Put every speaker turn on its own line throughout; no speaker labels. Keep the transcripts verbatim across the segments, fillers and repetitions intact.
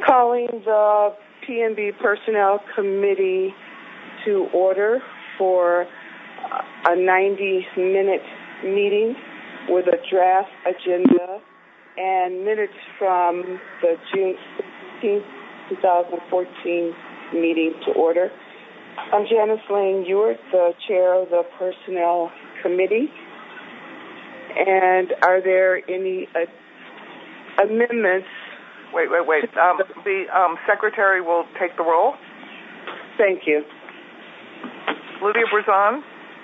Calling the P and B Personnel Committee to order for a ninety-minute meeting with a draft agenda and minutes from the June sixteenth, twenty fourteen meeting to order. I'm Janice Lane Ewart, the chair of the Personnel Committee. And are there any uh, amendments?
Wait, wait, wait. Um, the um, secretary will take the roll.
Thank you.
Lydia Brazon.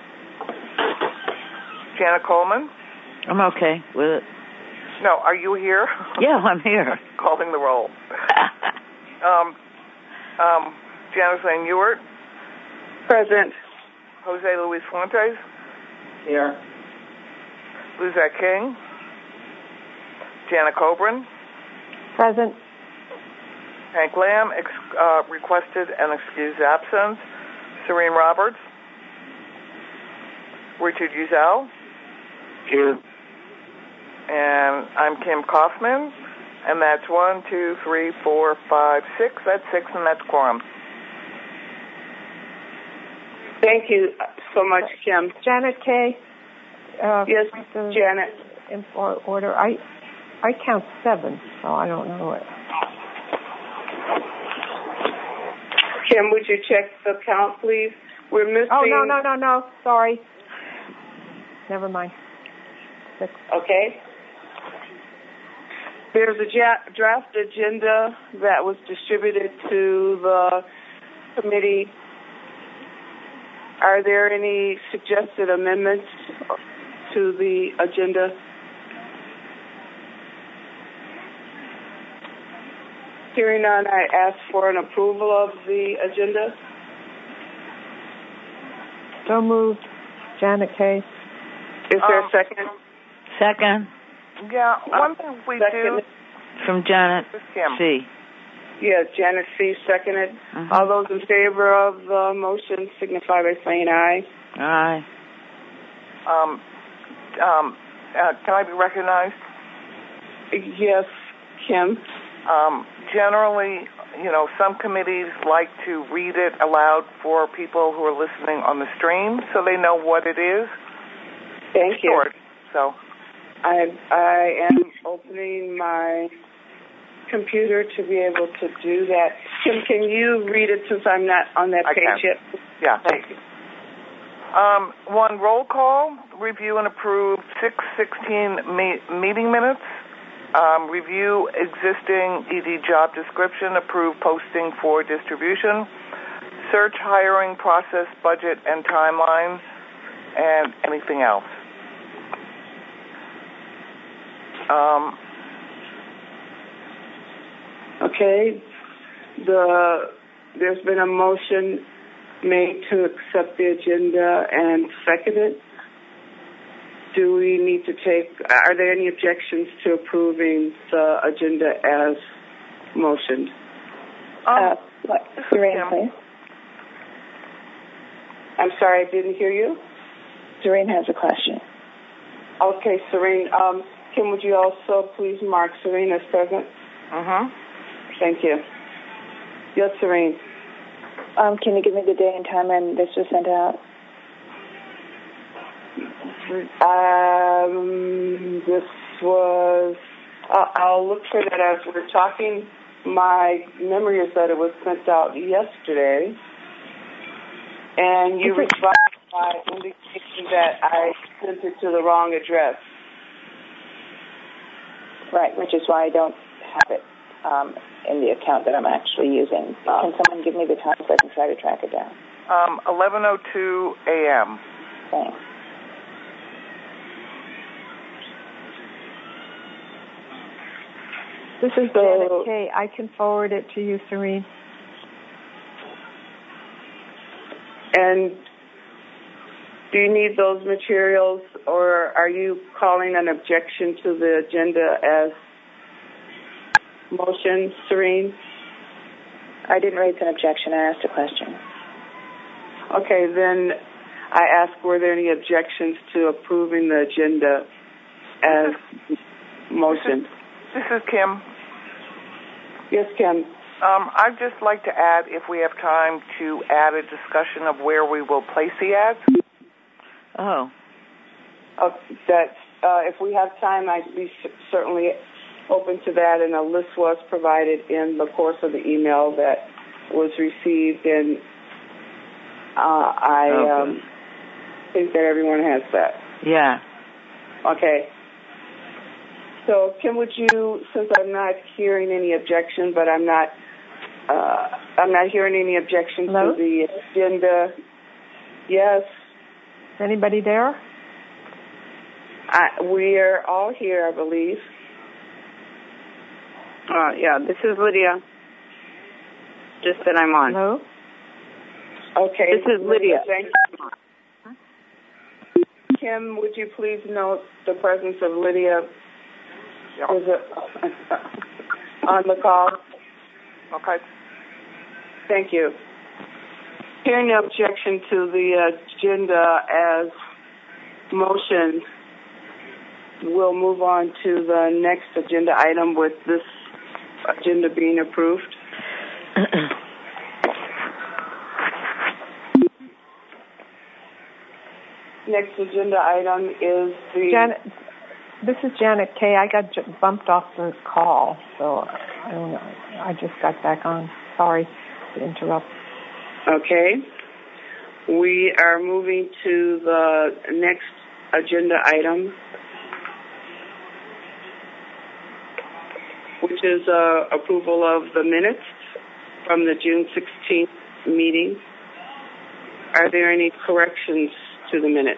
Janet Coleman.
I'm okay with it.
No, are you here?
Yeah, I'm here.
Calling the roll. um, um, Janice Lane Ewart.
Present.
Jose Luis Fuentes.
Here.
Luzette King. Jana Coburn.
Present.
Hank Lamb, ex- uh, requested and excused absence. Serene Roberts. Richard Uzel.
Here.
And I'm Kim Kaufman. And that's one, two, three, four, five, six. That's six, and that's quorum.
Thank you so much, Kim.
Janet Kay. Uh,
yes, Janet.
In order. I I count seven, so I don't know it.
Kim, would you check the count, please? We're missing...
Oh, no, no, no, no. Sorry. Never mind. Six.
Okay. There's a ja- draft agenda that was distributed to the committee. Are there any suggested amendments to the agenda? Hearing none, I ask for an approval of the agenda.
So moved. Janet Kay.
Is there
um,
a second?
Second.
Yeah, one thing we
second.
do...
From Janet C.
Yeah, Janet C. seconded.
Uh-huh.
All those in favor of the motion signify by saying aye.
Aye.
Um, um, uh, can I be recognized?
Yes, Kim.
Um, generally, you know, some committees like to read it aloud for people who are listening on the stream so they know what it is.
Thank you.
Short, so.
I, I am opening my computer to be able to do that. Kim, can you read it since I'm not on that
I
page
can.
yet?
Yeah, thank you. Um, one, roll call, review and approve six sixteen me- meeting minutes. Um, review existing E D job description, approve posting for distribution, search hiring process, budget and timeline, and anything else. Um,
okay. The there's been a motion made to accept the agenda and seconded. Do we need to take, are there any objections to approving the agenda as motioned?
um,
uh, Serene, please.
I'm sorry, I didn't hear you.
Serene has a question.
Okay, Serene. Um, Kim, would you also please mark Serene as present?
Uh-huh.
Thank you. Yes, Serene.
Um, can you give me the day and time when this was sent out?
Um, this was, uh, I'll look for that as we're talking. My memory is that it was sent out yesterday. And you responded by indicating that I sent it to the wrong address.
Right, which is why I don't have it um, in the account that I'm actually using. Can someone give me the time so I can try to track it down?
Um, eleven oh two a.m.
Thanks.
This is
So,
Janet Kay. I can forward it to you, Serene.
And do you need those materials, or are you calling an objection to the agenda as motion, Serene?
I didn't raise an objection. I asked a question.
Okay, then I ask, were there any objections to approving the agenda as motion?
This is Kim.
Yes, Kim.
Um, I'd just like to add, if we have time, to add a discussion of where we will place the ads.
Oh.
Uh, that uh, if we have time, I'd be certainly open to that, and a list was provided in the course of the email that was received, and uh, I
okay.
um, think that everyone has that.
Yeah.
Okay. So, Kim, would you, since I'm not hearing any objection, but I'm not, uh, I'm not hearing any objection
Hello?
to the agenda. Yes.
Is anybody there?
I, we're all here, I believe.
Uh, yeah, this is Lydia. Just that I'm on.
Hello?
Okay.
This is Lydia.
Thank you. Kim, would you please note the presence of Lydia is it on the call?
Okay.
Thank you. Hearing no objection to the agenda as motion, we'll move on to the next agenda item with this agenda being approved. Next agenda item is the...
Janet, this is Janet Kay. I got j- bumped off the call, so I don't know. I just got back on. Sorry to interrupt.
Okay. We are moving to the next agenda item, which is uh, approval of the minutes from the June sixteenth meeting. Are there any corrections to the minutes?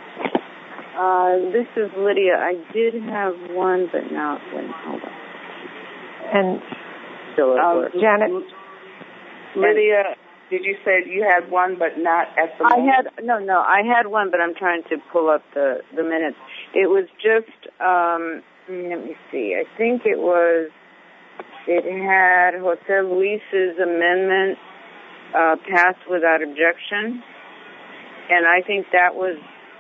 Uh, this is Lydia. I did have one, but now, wait, hold on.
And
Still at
Um,
work.
Janet,
Lydia, did you say you had one, but not at the
I
moment?
had, no, no, I had one, but I'm trying to pull up the, the minutes. It was just, um, let me see, I think it was, it had Jose Luis's amendment uh, passed without objection, and I think that was,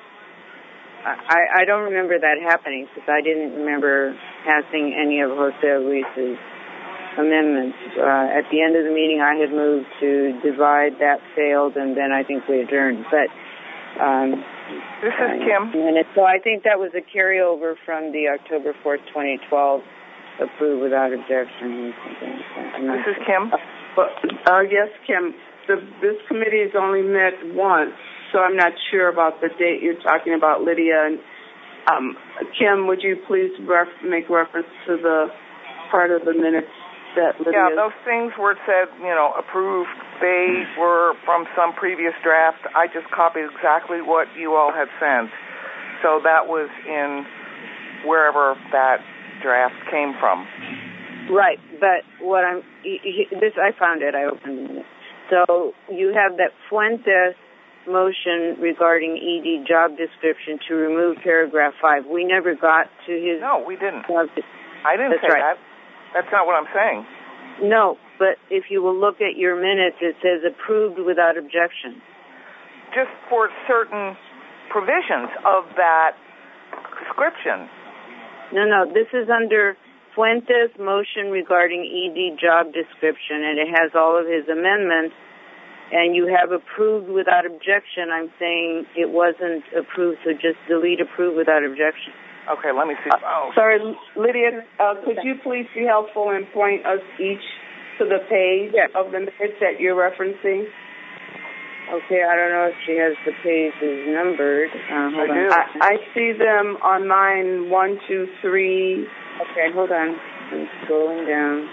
I, I don't remember that happening because I didn't remember passing any of Jose Luis's amendments. Uh, at the end of the meeting, I had moved to divide. That failed, and then I think we adjourned. But um,
this is
uh,
Kim.
And so I think that was a carryover from the October fourth, twenty twelve, approved without objection.
This is Kim.
But, uh, yes, Kim. The, this committee has only met once, so I'm not sure about the date you're talking about, Lydia. And um, Kim, would you please ref- make reference to the part of the minutes that Lydia...
Yeah, those things where it said, you know, approved, they were from some previous draft. I just copied exactly what you all had sent. So that was in wherever that draft came from.
Right, but what I'm... This, I found it. I opened it. So you have that Fuentes motion regarding E D job description to remove paragraph five. We never got to his...
No, we didn't.
Job de-
I didn't
That's
say
right.
that. That's not what I'm saying.
No, but if you will look at your minutes, it says approved without objection.
Just for certain provisions of that description.
No, no, this is under Fuentes motion regarding E D job description, and it has all of his amendments, and you have approved without objection. I'm saying it wasn't approved, so just delete approved without objection.
Okay, let me see. Oh.
Uh, sorry, Lydia, uh, could you please be helpful and point us each to the page
yes.
of the minutes that you're referencing?
Okay, I don't know if she has the pages numbered. Uh, hold
I
on.
do.
I, I see them on mine, one, two, three.
Okay, hold on. I'm scrolling down.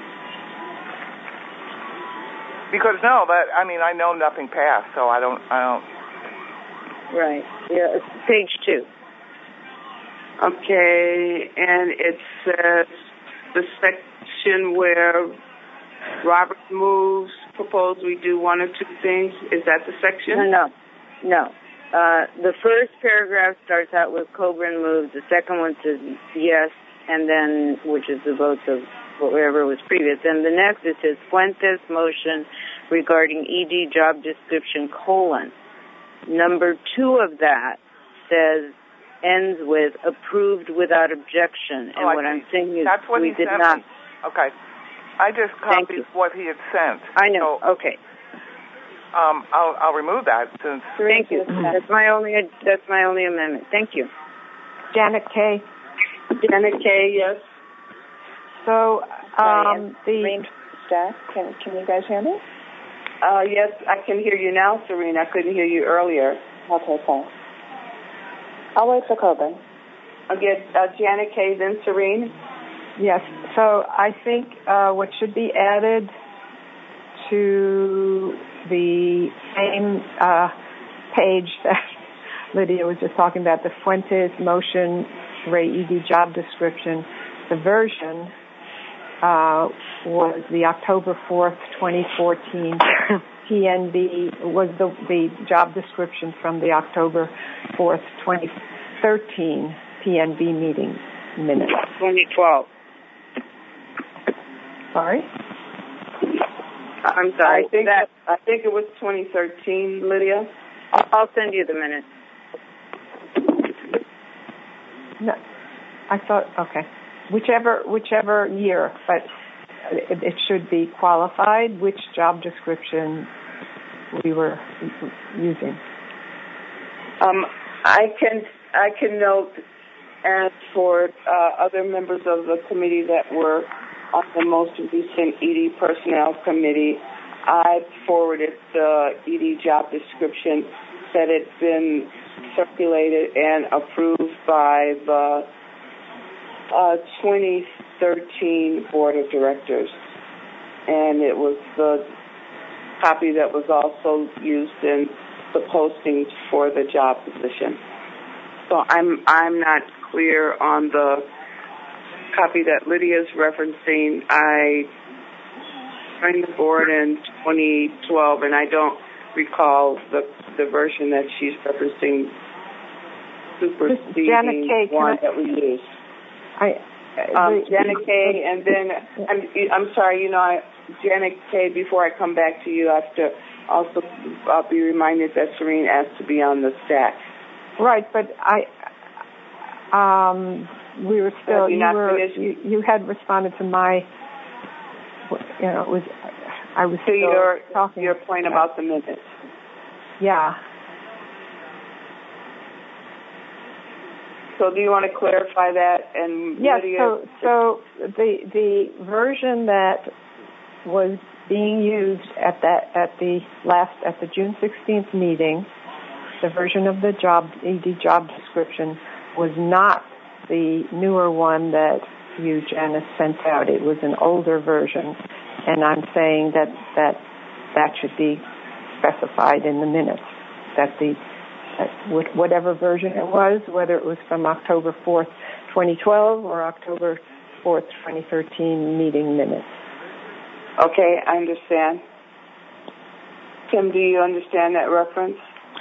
Because no, that I mean I know nothing passed, so I don't I don't.
Right. Yeah, it's page two.
Okay, and it says the section where Robert moves, proposed we do one or two things. Is that the section?
No, no, no. Uh, the first paragraph starts out with Coburn moves. The second one says yes, and then, which is the votes of whatever was previous. And the next, it says Fuentes motion regarding E D job description, colon. Number two of that says, ends with approved without objection. And
oh,
what
I
I'm saying is
That's what
we
he
did
sent
not.
Me. Okay. I just copied what he had sent.
I know.
So,
okay.
Um, I'll, I'll remove that since.
Thank you. That's my only. That's my only amendment. Thank you.
Janet K.
Janet K. Yes.
So um, the
staff. Can can you guys hear me?
Uh, yes, I can hear you now, Serene. I couldn't hear you earlier.
Okay, thanks. I'll wait for Coburn.
I'll get uh, Janet K. Then Serene.
Yes. So I think uh, what should be added to the same uh, page that Lydia was just talking about, the Fuentes motion, Ray E D job description, the version uh, was the October fourth, twenty fourteen P N B, was the, the job description from the October fourth, twenty thirteen P N B meeting minutes.
twenty twelve
Sorry?
I'm sorry.
I think
that,
I think it was twenty thirteen, Lydia.
I'll send you the minutes.
No, I thought, okay. Whichever whichever year, but it, it should be qualified which job description we were using.
Um, I can I can note, as for uh, other members of the committee that were on the most recent E D Personnel Committee, I forwarded the E D job description that had been circulated and approved by the uh, twenty thirteen Board of Directors. And it was the copy that was also used in the postings for the job position. So I'm I'm not clear on the copy that Lydia's referencing. I joined the board in twenty twelve, and I don't recall the the version that she's referencing superseding
Janet K,
one
I,
that we used.
I,
um,
the,
Janet K, and then I'm I'm sorry, you know, I, Janet K. Before I come back to you, I have to also I'll be reminded that Serene asked to be on the stack.
Right, but I. Um, we were still, you, were, you, you had responded to my, you know, it was, I was
so
still
your,
talking.
your point about the minutes.
Yeah.
So do you want to clarify that? And
yes,
Lydia,
so, so the, the version that was being used at that, at the last, at the June sixteenth meeting, the version of the job, E D job description was not the newer one that you, Janice, sent out. It was an older version, and I'm saying that that, that should be specified in the minutes, that the that whatever version it was, whether it was from October fourth, twenty twelve or October fourth, twenty thirteen meeting minutes.
Okay, I understand. Kim, do you understand that reference?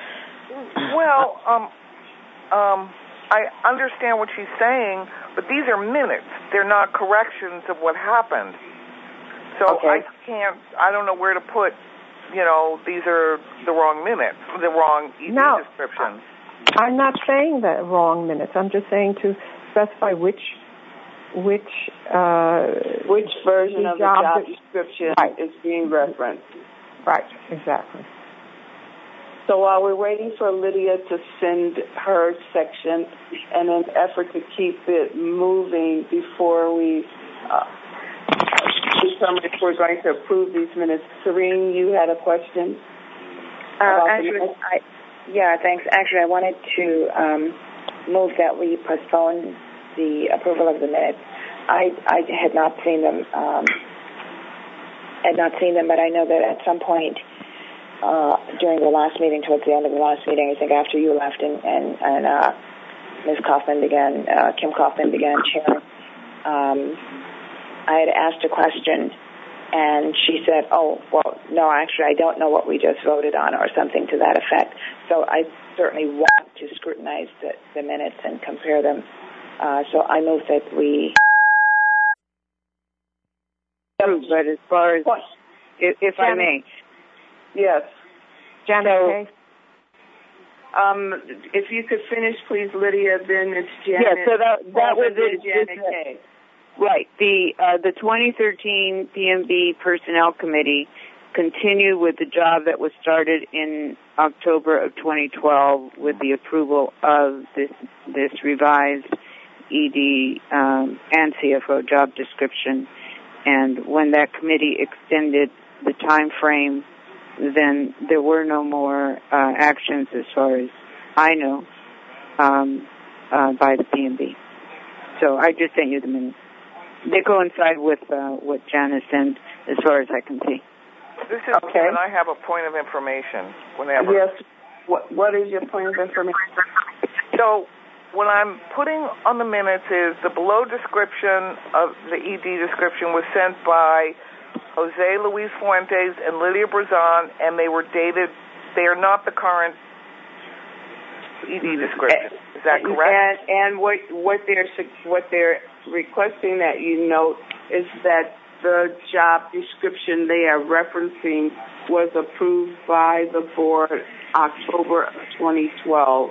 Well, um, um, I understand what she's saying, but these are minutes. They're not corrections of what happened. So
okay.
I can't, I don't know where to put, you know, these are the wrong minutes, the wrong E D
no,
descriptions.
I'm not saying the wrong minutes. I'm just saying to specify which which uh,
which version
the
of the
job,
job description
right.
is being referenced.
Right, exactly.
So while we're waiting for Lydia to send her section, in an effort to keep it moving before we uh, determine if we're going to approve these minutes, Serene, you had a question?
Uh, actually, I, yeah, thanks. Actually, I wanted to um, move that we postpone the approval of the minutes. I, I had not seen them, um, had not seen them, but I know that at some point Uh, during the last meeting, towards the end of the last meeting, I think after you left and, and, and uh, Miz Kaufman began, uh, Kim Kaufman began chairing, um, I had asked a question, and she said, oh, well, no, actually, I don't know what we just voted on, or something to that effect. So I certainly want to scrutinize the, the minutes and compare them. Uh, so I move that we...
But as far as, if, if I may...
Yes.
Janet
so,
K.
Um, if you could finish, please, Lydia, then it's Janet.
Yeah, so that, that was
it.
it.
Janet K.
Right. The uh, the twenty thirteen P M B Personnel Committee continued with the job that was started in October of twenty twelve with the approval of this this revised E D um, and C F O job description. And when that committee extended the time frame, then there were no more uh, actions as far as I know um, uh, by the P M B. So I just sent you the minutes. They coincide with uh, what Janice sent as far as I can see.
This is
Okay.
when I have a point of information. Whenever.
Yes. What What is your point of information?
So what I'm putting on the minutes is the below description of the E D description was sent by Jose Luis Fuentes and Lydia Brazan, and they were dated. They are not the current E D description. Is that correct?
And, and what what they're what they're requesting that you note is that the job description they are referencing was approved by the board October of twenty twelve,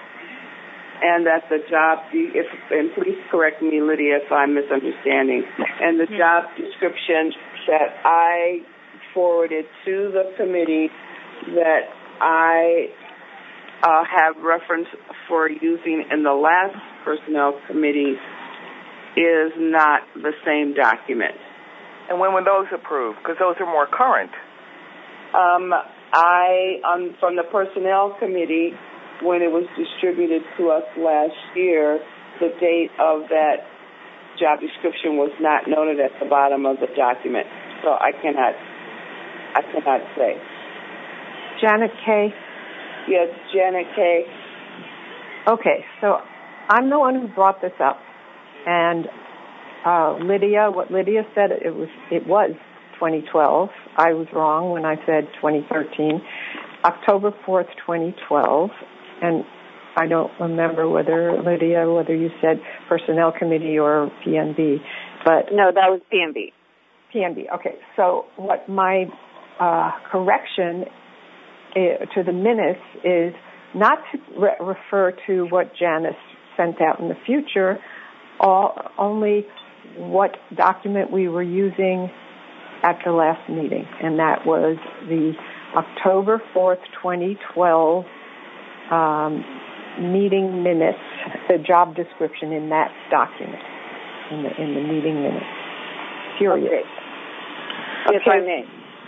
and that the job, if, and please correct me, Lydia, if I'm misunderstanding, and the job description that I forwarded to the committee that I uh, have reference for using in the last personnel committee is not the same document.
And when were those approved? Because those are more current.
Um, I, um, from the personnel committee, when it was distributed to us last year, the date of that job description was not noted at the bottom of the document. So I cannot, I cannot say.
Janet Kay.
Yes, Janet Kay.
Okay, so I'm the one who brought this up, and uh, Lydia, what Lydia said, it was it was twenty twelve. I was wrong when I said twenty thirteen. October fourth, twenty twelve, and I don't remember whether, Lydia, whether you said Personnel Committee or P M B, but...
No, that was P M B.
P M B, okay. So what my uh, correction uh, to the minutes is not to re- refer to what Janice sent out in the future, all, only what document we were using at the last meeting, and that was the October fourth, twenty twelve um, meeting minutes, the job description in that document, in the, in the meeting minutes, period.
Okay.
If I may.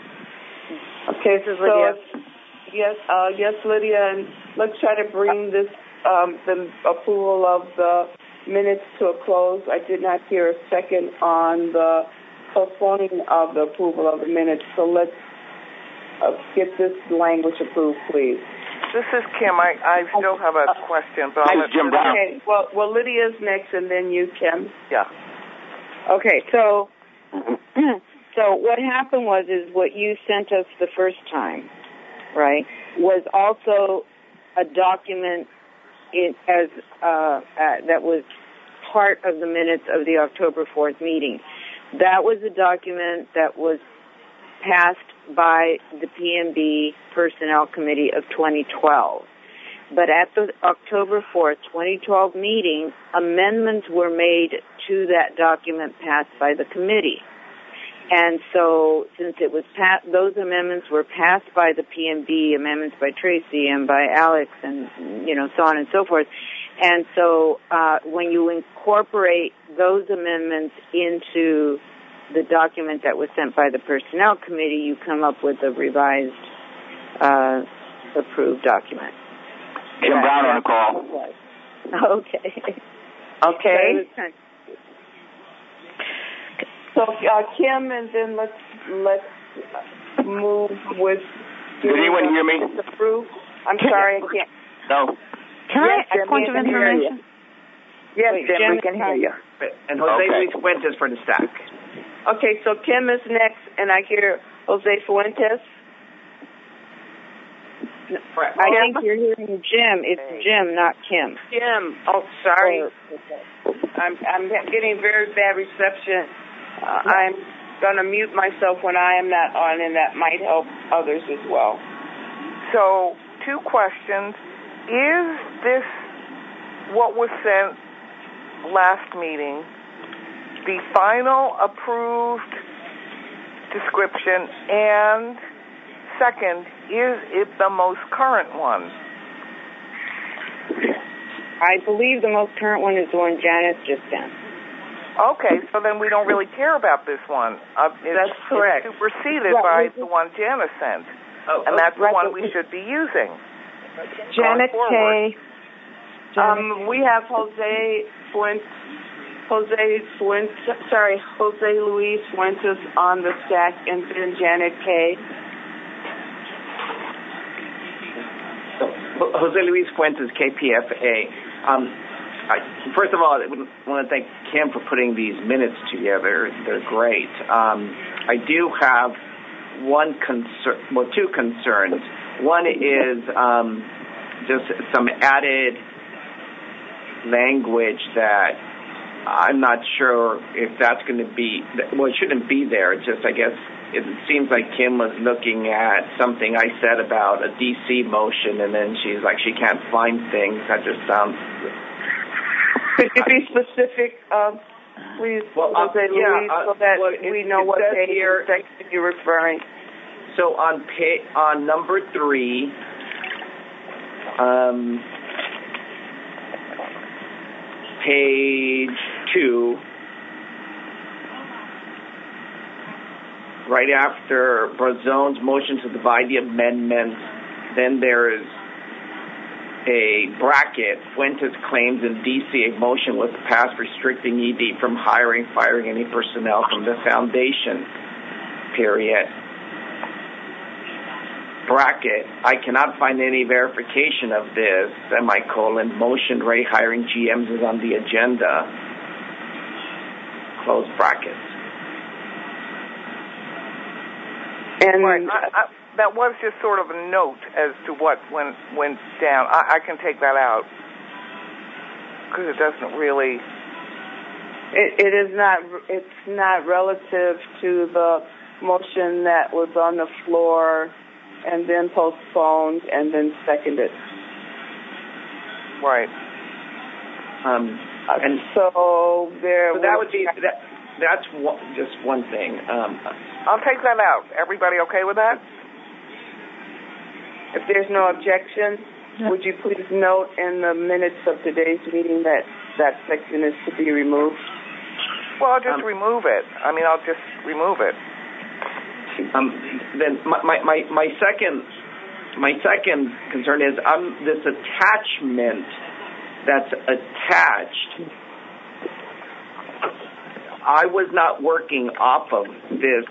Okay,
This is
so
Lydia.
yes, uh, yes, Lydia, and let's try to bring this um, the approval of the minutes to a close. I did not hear a second on the postponing of the approval of the minutes, so let's uh, get this language approved, please.
This is Kim. I, I still have a question, but I'll let
Jim Brown.
Okay, well, well, Lydia's next, and then you, Kim.
Yeah.
Okay, so so what happened was is what you sent us the first time, right, was also a document in, as uh, uh, that was part of the minutes of the October fourth meeting. That was a document that was passed by the P M B Personnel Committee of twenty twelve. But at the October fourth, twenty twelve meeting, amendments were made to that document passed by the committee. And so since it was passed, those amendments were passed by the P M B, amendments by Tracy and by Alex and, you know, so on and so forth. And so uh, when you incorporate those amendments into the document that was sent by the Personnel Committee, you come up with a revised, uh, approved document.
Jim
That,
Brown on the call.
Okay.
Okay. So uh, Kim, and then let's let's move with.
Did anyone hear me?
Approved. I'm sorry, I can't.
No.
Can
Yes,
I,
Jim,
a point
we
of
can hear you.
information?
Yes,
Wait,
Jim,
Jim,
we can hear you.
And Jose
Okay.
Luis Fuentes for the stack.
Okay, so Kim is next, and I hear Jose Fuentes.
I think you're hearing Jim. It's Jim, not Kim.
Jim. Oh, sorry. I'm I'm getting very bad reception. Uh, I'm going to mute myself when I am not on, and that might help others as well.
So, two questions. Is this what was sent last meeting? the final approved description, and second, is it the most current one?
I believe the most current one is the one Janice just sent.
Okay, so then we don't really care about this one. Uh, it's,
That's correct.
It's superseded
Right.
by the one Janice sent,
Oh,
and that's
right,
the one
but
we
we-
should be using.
Janet
forward.
K.
Um, we have Jose Fuentes, Jose Fuentes, sorry, Jose Luis Fuentes on the stack, and then Janet K.
So, Jose Luis Fuentes, K P F A. Um, I, first of all, I want to thank Kim for putting these minutes together. They're great. Um, I do have one concern, well, two concerns. One is um, just some added language that I'm not sure if that's going to be, well, it shouldn't be there. It's just, I guess, it seems like Kim was looking at something I said about a D C motion, and then she's like, she can't find things. That just sounds...
Could you be specific, um, please,
Well, uh,
Jose
yeah,
Luis,
uh,
so that
well, it-
we know
it
what
says
page
here-
or section you're referring?
So on pa- on number three, um, page two, right after Brazone's motion to divide the amendments, then there is a bracket. Fuentes claims in D C a motion was passed restricting E D from hiring, firing any personnel from the foundation, period. Bracket, I cannot find any verification of this, semicolon, motion rate hiring G Ms is on the agenda, close brackets.
And
Right. I, I, that was just sort of a note as to what went went down. I, I can take that out because it doesn't really.
it, it is not. It's not relative to the motion that was on the floor and then postponed and then seconded.
Right.
Um, and
so there.
so that would be that. That's one, just one thing. Um,
I'll take that out. Everybody okay with that?
If there's no objection,
No.
would you please note in the minutes of today's meeting that that section is to be removed?
Well, I'll just
Um,
remove it. I mean, I'll just remove it.
Um, then my, my, my, my second my second concern is um, this attachment that's attached. I was not working off of this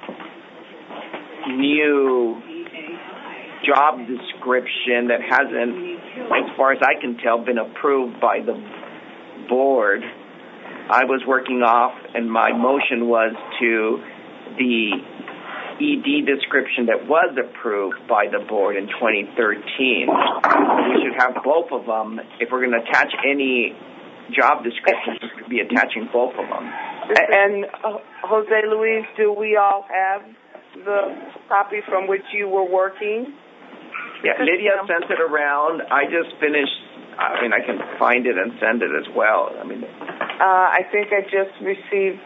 new job description that hasn't, as far as I can tell, been approved by the board. I was working off, and my motion was to the E D description that was approved by the board in twenty thirteen. We should have both of them. If we're going to attach any job descriptions, we should be attaching both of them.
And uh, Jose Luis, do we all have the copy from which you were working?
Yeah, Lydia sent it around. I just finished. I mean, I can find it and send it as well. I mean,
Uh, I think I just received.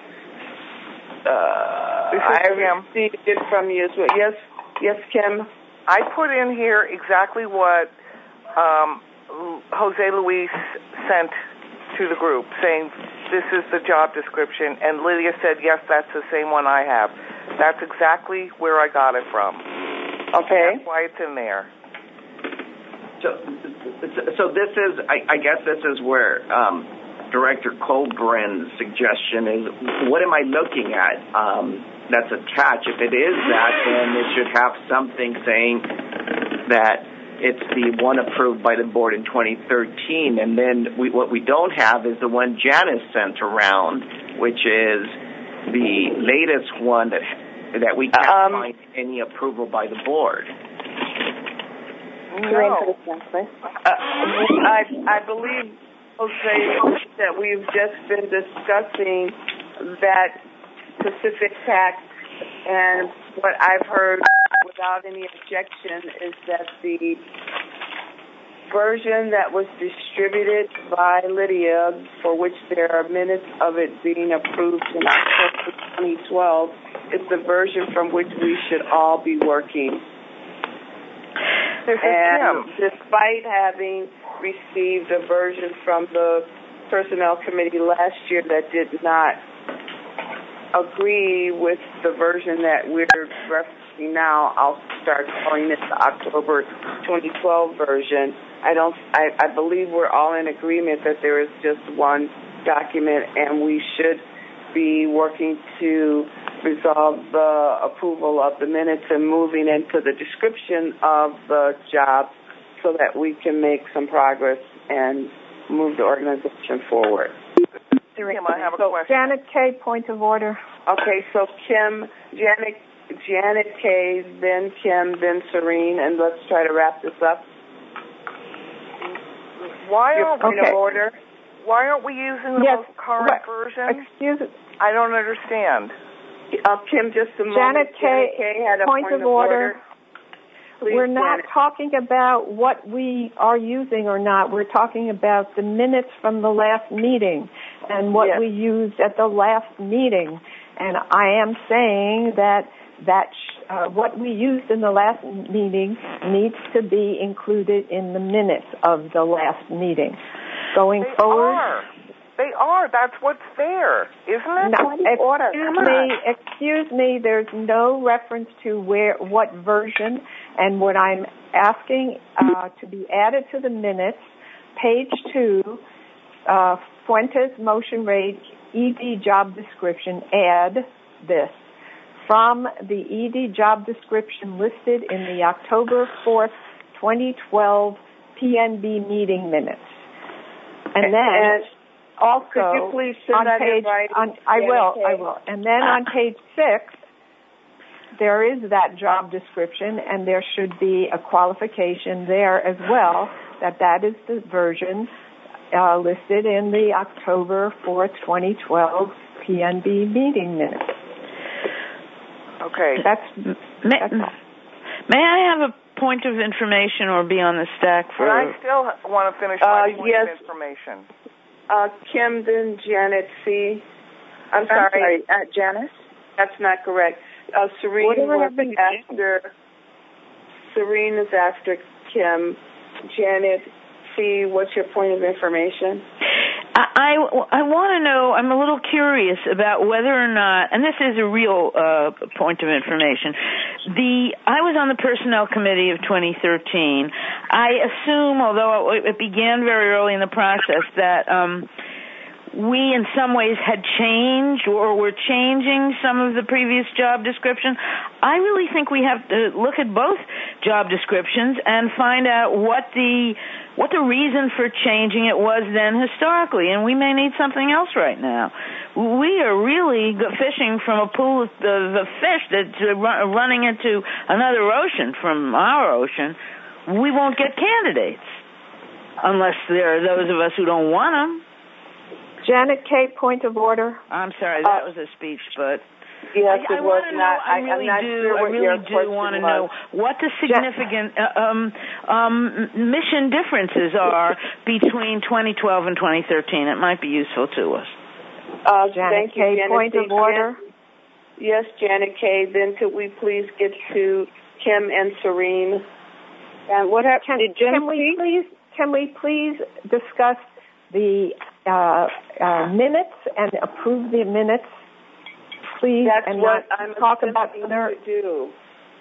Uh,
This is
I
Kim.
received it from you as well. Yes, yes, Kim.
I put in here exactly what um, Jose Luis sent to the group, saying this is the job description, and Lydia said, yes, that's the same one I have. That's exactly where I got it from.
Okay.
That's why it's in there.
so, so this is. I, I guess this is where um, Director Colburn's suggestion is. What am I looking at? Um, that's attached. If it is that, then it should have something saying that it's the one approved by the board in twenty thirteen, and then we, what we don't have is the one Janice sent around, which is the latest one that that we can't
Um,
find any approval by the board.
No.
Uh, I I believe, Jose, that we've just been discussing that Pacific Pact, and what I've heard without any objection is that the version that was distributed by Lydia, for which there are minutes of it being approved in October twenty twelve, is the version from which we should all be working. And despite having received a version from the Personnel Committee last year that did not agree with the version that we're referencing now, I'll start calling it the October twenty twelve version. I don't. I, I believe we're all in agreement that there is just one document, and we should be working to resolve the approval of the minutes and moving into the description of the job so that we can make some progress and move the organization forward.
Kim, I have a
so,
question.
Janet K., point of order.
Okay, so Kim, Janet, Janet K., then Kim, then Serene, and let's try to wrap this up.
Why aren't
Your point
okay.
of order?
Why aren't we using the
yes.
most current
Right.
version?
Excuse me.
I don't understand.
Uh, Kim, just a moment.
Janet K.,
Janet K. had a
point,
point
of order.
order. Please,
We're not
Janet.
talking about what we are using or not. We're talking about the minutes from the last meeting and what
yes.
we used at the last meeting. And I am saying that that uh, what we used in the last meeting needs to be included in the minutes of the last meeting. Going
they
forward.
Are. They are. That's what's there, isn't it?
No, excuse me, excuse me, there's no reference to where, what version, and what I'm asking uh, to be added to the minutes, page two, uh, Fuentes motion rate, E D job description, add this. From the E D job description listed in the October fourth, twenty twelve P N B meeting minutes. And then...
And
Also,
could you please send
on
that
page,
invite,
on, I will,
K.
I will. And then on page six, there is that job description, and there should be a qualification there as well, that that is the version uh, listed in the October fourth, twenty twelve P N B meeting minutes.
Okay.
That's, may,
that's all.
May I have a point of information or be on the stack for...
But I still want to finish my
Uh,
point
yes.
of information.
Uh, Kim, then Janet C. I'm
I'm
sorry.
sorry, uh, Janice?
That's not correct. Uh, Serene
Whatever
was
happened to
after. Serene is after Kim. Janet C. What's your point of information?
I, I, I want to know, I'm a little curious about whether or not, and this is a real uh, point of information, the I was on the Personnel Committee of twenty thirteen. I assume, although it began very early in the process, that um, we in some ways had changed or were changing some of the previous job description. I really think we have to look at both job descriptions and find out what the what the reason for changing it was then historically, and we may need something else right now. We are really fishing from a pool of the, the fish that's running into another ocean from our ocean. We won't get candidates unless there are those of us who don't want them.
Janet K., point of order.
I'm sorry, that
Uh,
was a speech, but...
Yes,
I, I
it was
know,
not.
I really
I'm not
do.
sure what
I really
your
do
question
want to
was.
know what the significant uh, um, um, mission differences are between twenty twelve and twenty thirteen. It might be useful to us.
Uh,
Janet
thank you,
K.,
Janet
point
C.
of order.
Yes, Janet K. Then could we please get to Kim and Serene?
And what happened?
Can,
Did Jim
can we please can we please discuss the uh, uh, minutes and approve the minutes, please?
That's
and
what
not
I'm
talk about
attempting
other.
to do.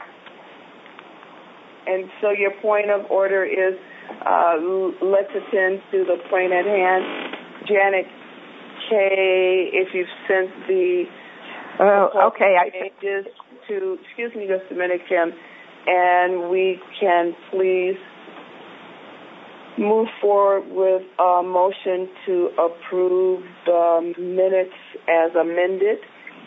And so your point of order is uh, let's attend to the point at hand. Janet K., if you've sent the
Oh, okay. I
changes to, excuse me just a minute, Kim, and we can please move forward with a motion to approve the minutes as amended.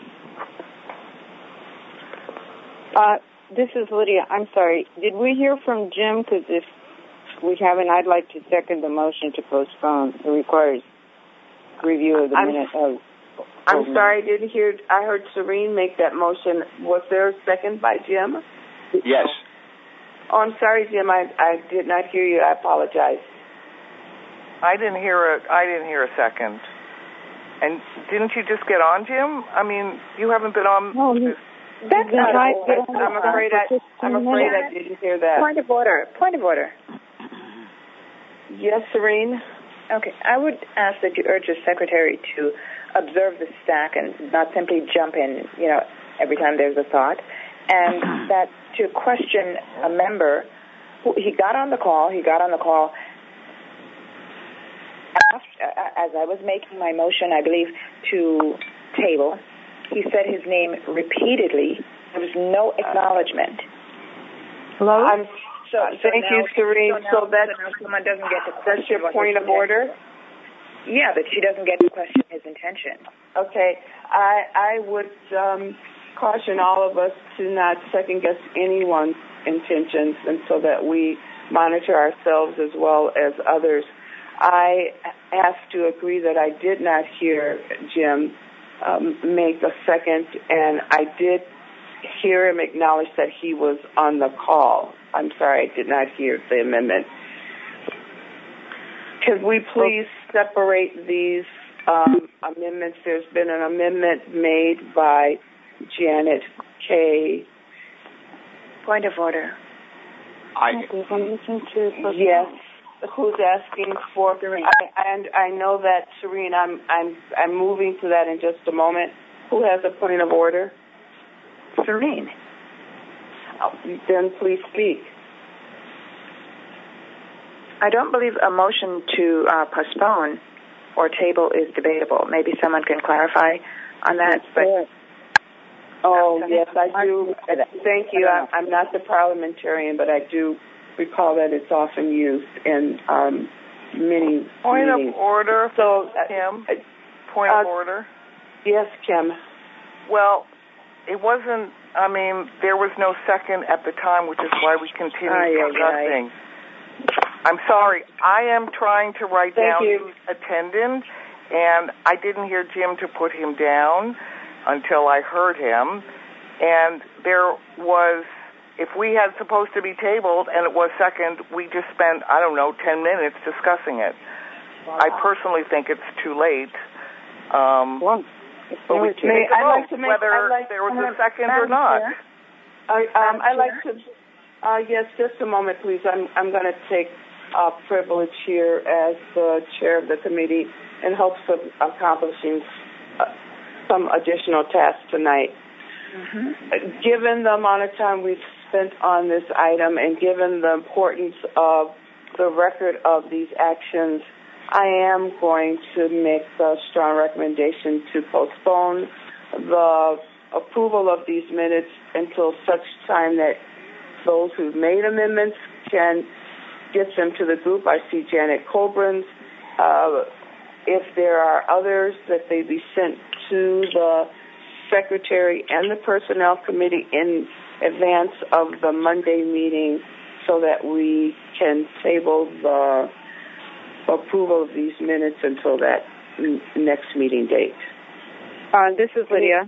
Uh, this is Lydia. I'm sorry. Did we hear from Jim? Because if we haven't, I'd like to second the motion to postpone. It requires review of the
I'm,
minute of.
I'm sorry, I didn't hear. I heard Serene make that motion. Was there a second by Jim?
Yes.
Oh, I'm sorry, Jim. I, I did not hear you. I apologize.
I didn't hear a. I didn't hear a second. And didn't you just get on, Jim? I mean, you haven't been on.
No,
this.
That's not. I, I'm afraid. I, I'm afraid I didn't hear that.
Point of order. Point of order.
Yes, Serene.
Okay. I would ask that you urge the secretary to observe the stack and not simply jump in, you know, every time there's a thought, and that to question a member who he got on the call. He got on the call. As I was making my motion, I believe, to table, he said his name repeatedly. There was no acknowledgement.
Hello?
I'm,
so, so
thank
now,
you, Serene.
So, now,
So that's,
so now someone doesn't get to
that's your point of order?
Yeah, that she doesn't get to question his intention.
Okay. I, I would um, caution all of us to not second-guess anyone's intentions, and so that we monitor ourselves as well as others. I have to agree that I did not hear Jim um, make a second, and I did hear him acknowledge that he was on the call. I'm sorry, I did not hear the amendment. Could we please separate these um, amendments? There's been an amendment made by Janet K.
Point of order.
I,
Yes. Who's asking for? I, and I know that, Serene. I'm I'm I'm moving to that in just a moment. Who has a point of order?
Serene.
Oh, then please speak.
I don't believe a motion to uh, postpone or table is debatable. Maybe someone can clarify on that. But
oh yes, I do. Thank you. I'm, I'm not the parliamentarian, but I do recall that it's often used in um, many
Point
meetings.
of order,
so, uh,
Kim.
Uh,
Point
uh,
of order.
Yes, Kim.
Well, it wasn't. I mean, there was no second at the time, which is why we continued
aye,
discussing. I'm sorry. I am trying to write
Thank
down
you.
who's attendant, and I didn't hear Jim to put him down until I heard him. And there was. If we had supposed to be tabled and it was second, we just spent, I don't know, ten minutes discussing it. Wow. I personally think it's too late. Um, well, but we
may,
can
I'd like to make,
whether
I'd like,
there was
uh,
a second
Madam
or not.
Chair. I, um, I'd like to, uh, yes, just a moment, please. I'm, I'm going to take a privilege here as the chair of the committee in hopes of accomplishing uh, some additional tasks tonight. Mm-hmm. Given the amount of time we've spent on this item and given the importance of the record of these actions, I am going to make a strong recommendation to postpone the approval of these minutes until such time that those who've made amendments can get them to the group. I see Janet Colburn's. Uh, if there are others, that they be sent to the Secretary and the Personnel Committee in advance of the Monday meeting so that we can table the approval of these minutes until that n- next meeting date.
Uh, this is Lydia.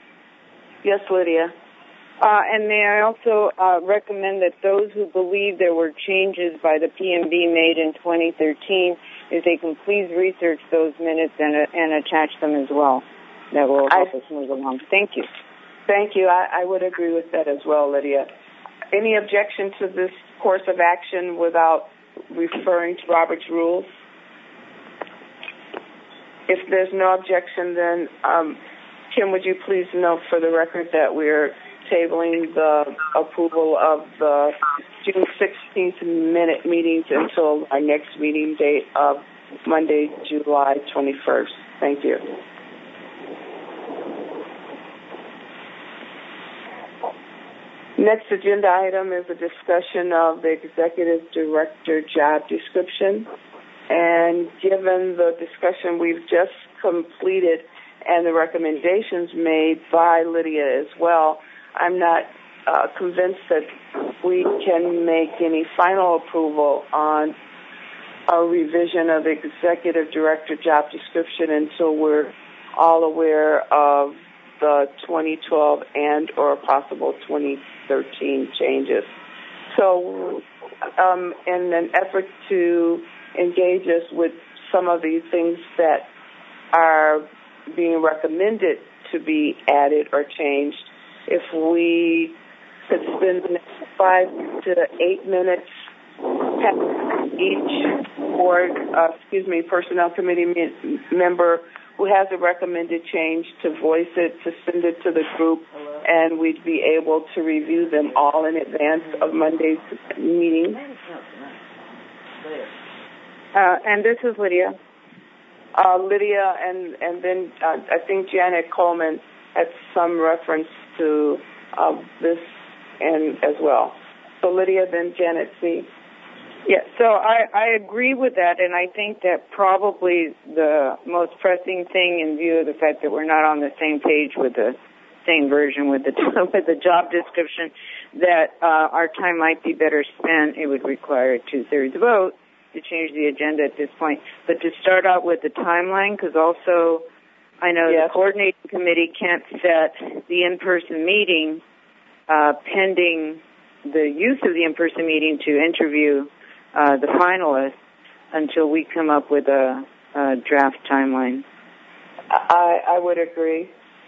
Yes, Lydia.
Uh, and may I also uh, recommend that those who believe there were changes by the P M B made in twenty thirteen, if they can please research those minutes and, uh, and attach them as well. That will help I, us move along. Thank you.
Thank you. I, I would agree with that as well, Lydia. Any objection to this course of action without referring to Robert's rules? If there's no objection, then um, Kim, would you please note for the record that we're tabling the approval of the June sixteenth minute meetings until our next meeting date of Monday, July twenty-first. Thank you. Next agenda item is a discussion of the executive director job description. And given the discussion we've just completed and the recommendations made by Lydia as well, I'm not uh, convinced that we can make any final approval on a revision of the executive director job description until we're all aware of the twenty twelve and or possible twenty thirteen changes. so um, in an effort to engage us with some of these things that are being recommended to be added or changed, if we could spend the next five to eight minutes each board, uh, excuse me, personnel committee me- member who has a recommended change to voice it, to send it to the group, and we'd be able to review them all in advance of Monday's meeting.
Uh, and this is Lydia.
Uh, Lydia, and, and then uh, I think Janet Coleman had some reference to uh, this and as well. So Lydia, then Janet C.
Yeah, so I, I agree with that, and I think that probably the most pressing thing in view of the fact that we're not on the same page with the same version with the with the job description, that uh, our time might be better spent. It would require a two-thirds vote to change the agenda at this point. But to start out with the timeline, because also I know yes. the coordinating committee can't set the in-person meeting uh, pending the use of the in-person meeting to interview Uh, the finalists until we come up with a, a draft timeline.
I, I would agree.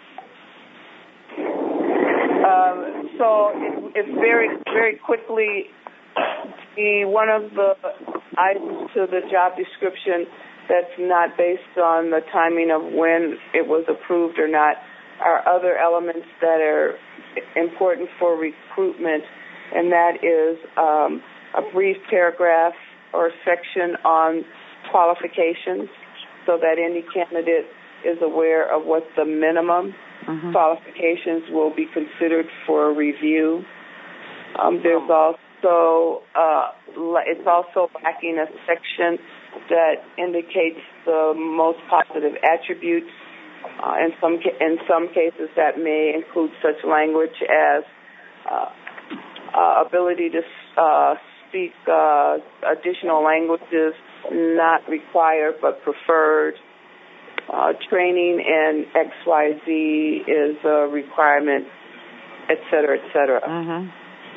Um, so it, it very, very quickly, the, one of the items to the job description that's not based on the timing of when it was approved or not are other elements that are important for recruitment, and that is um, a brief paragraph or section on qualifications so that any candidate is aware of what the minimum mm-hmm. qualifications will be considered for review. Um, there's also, uh, it's also lacking a section that indicates the most positive attributes. Uh, in some in some cases, that may include such language as uh, uh, ability to uh, speak uh, additional languages, not required but preferred. Uh, training in X Y Z is a requirement, et cetera, et cetera.
Mm-hmm.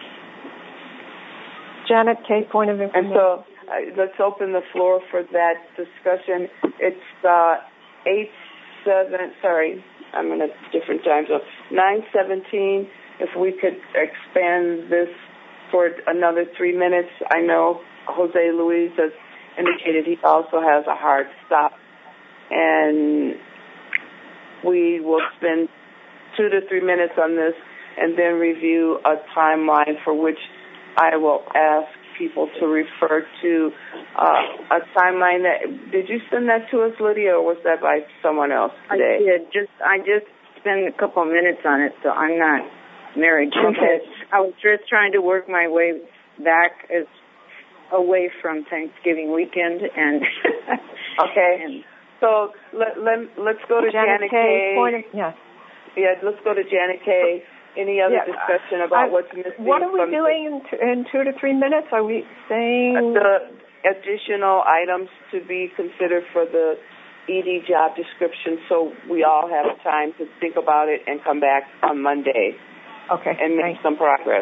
Janet K., point of information.
And so uh, let's open the floor for that discussion. It's uh, eight seven. Sorry, I'm in a different time zone. nine seventeen. If we could expand this for another three minutes. I know Jose Luis has indicated he also has a hard stop, and we will spend two to three minutes on this and then review a timeline for which I will ask people to refer to uh, a timeline. That did you send that to us, Lydia, or was that by someone else today?
I did. Just I just spent a couple of minutes on it, so I'm not married to
okay.
it. I was just trying to work my way back as away from Thanksgiving weekend, and
okay.
And
so let, let let's go to Janet, Janet K.
Point of, yes.
Yeah, let's go to Janet K. Any other
yeah.
discussion about
I,
what's missing?
What are we
from
doing in, t- in two to three minutes? Are we saying
the additional items to be considered for the E D job description, so we all have time to think about it and come back on Monday?
Okay,
and make
thanks.
some progress.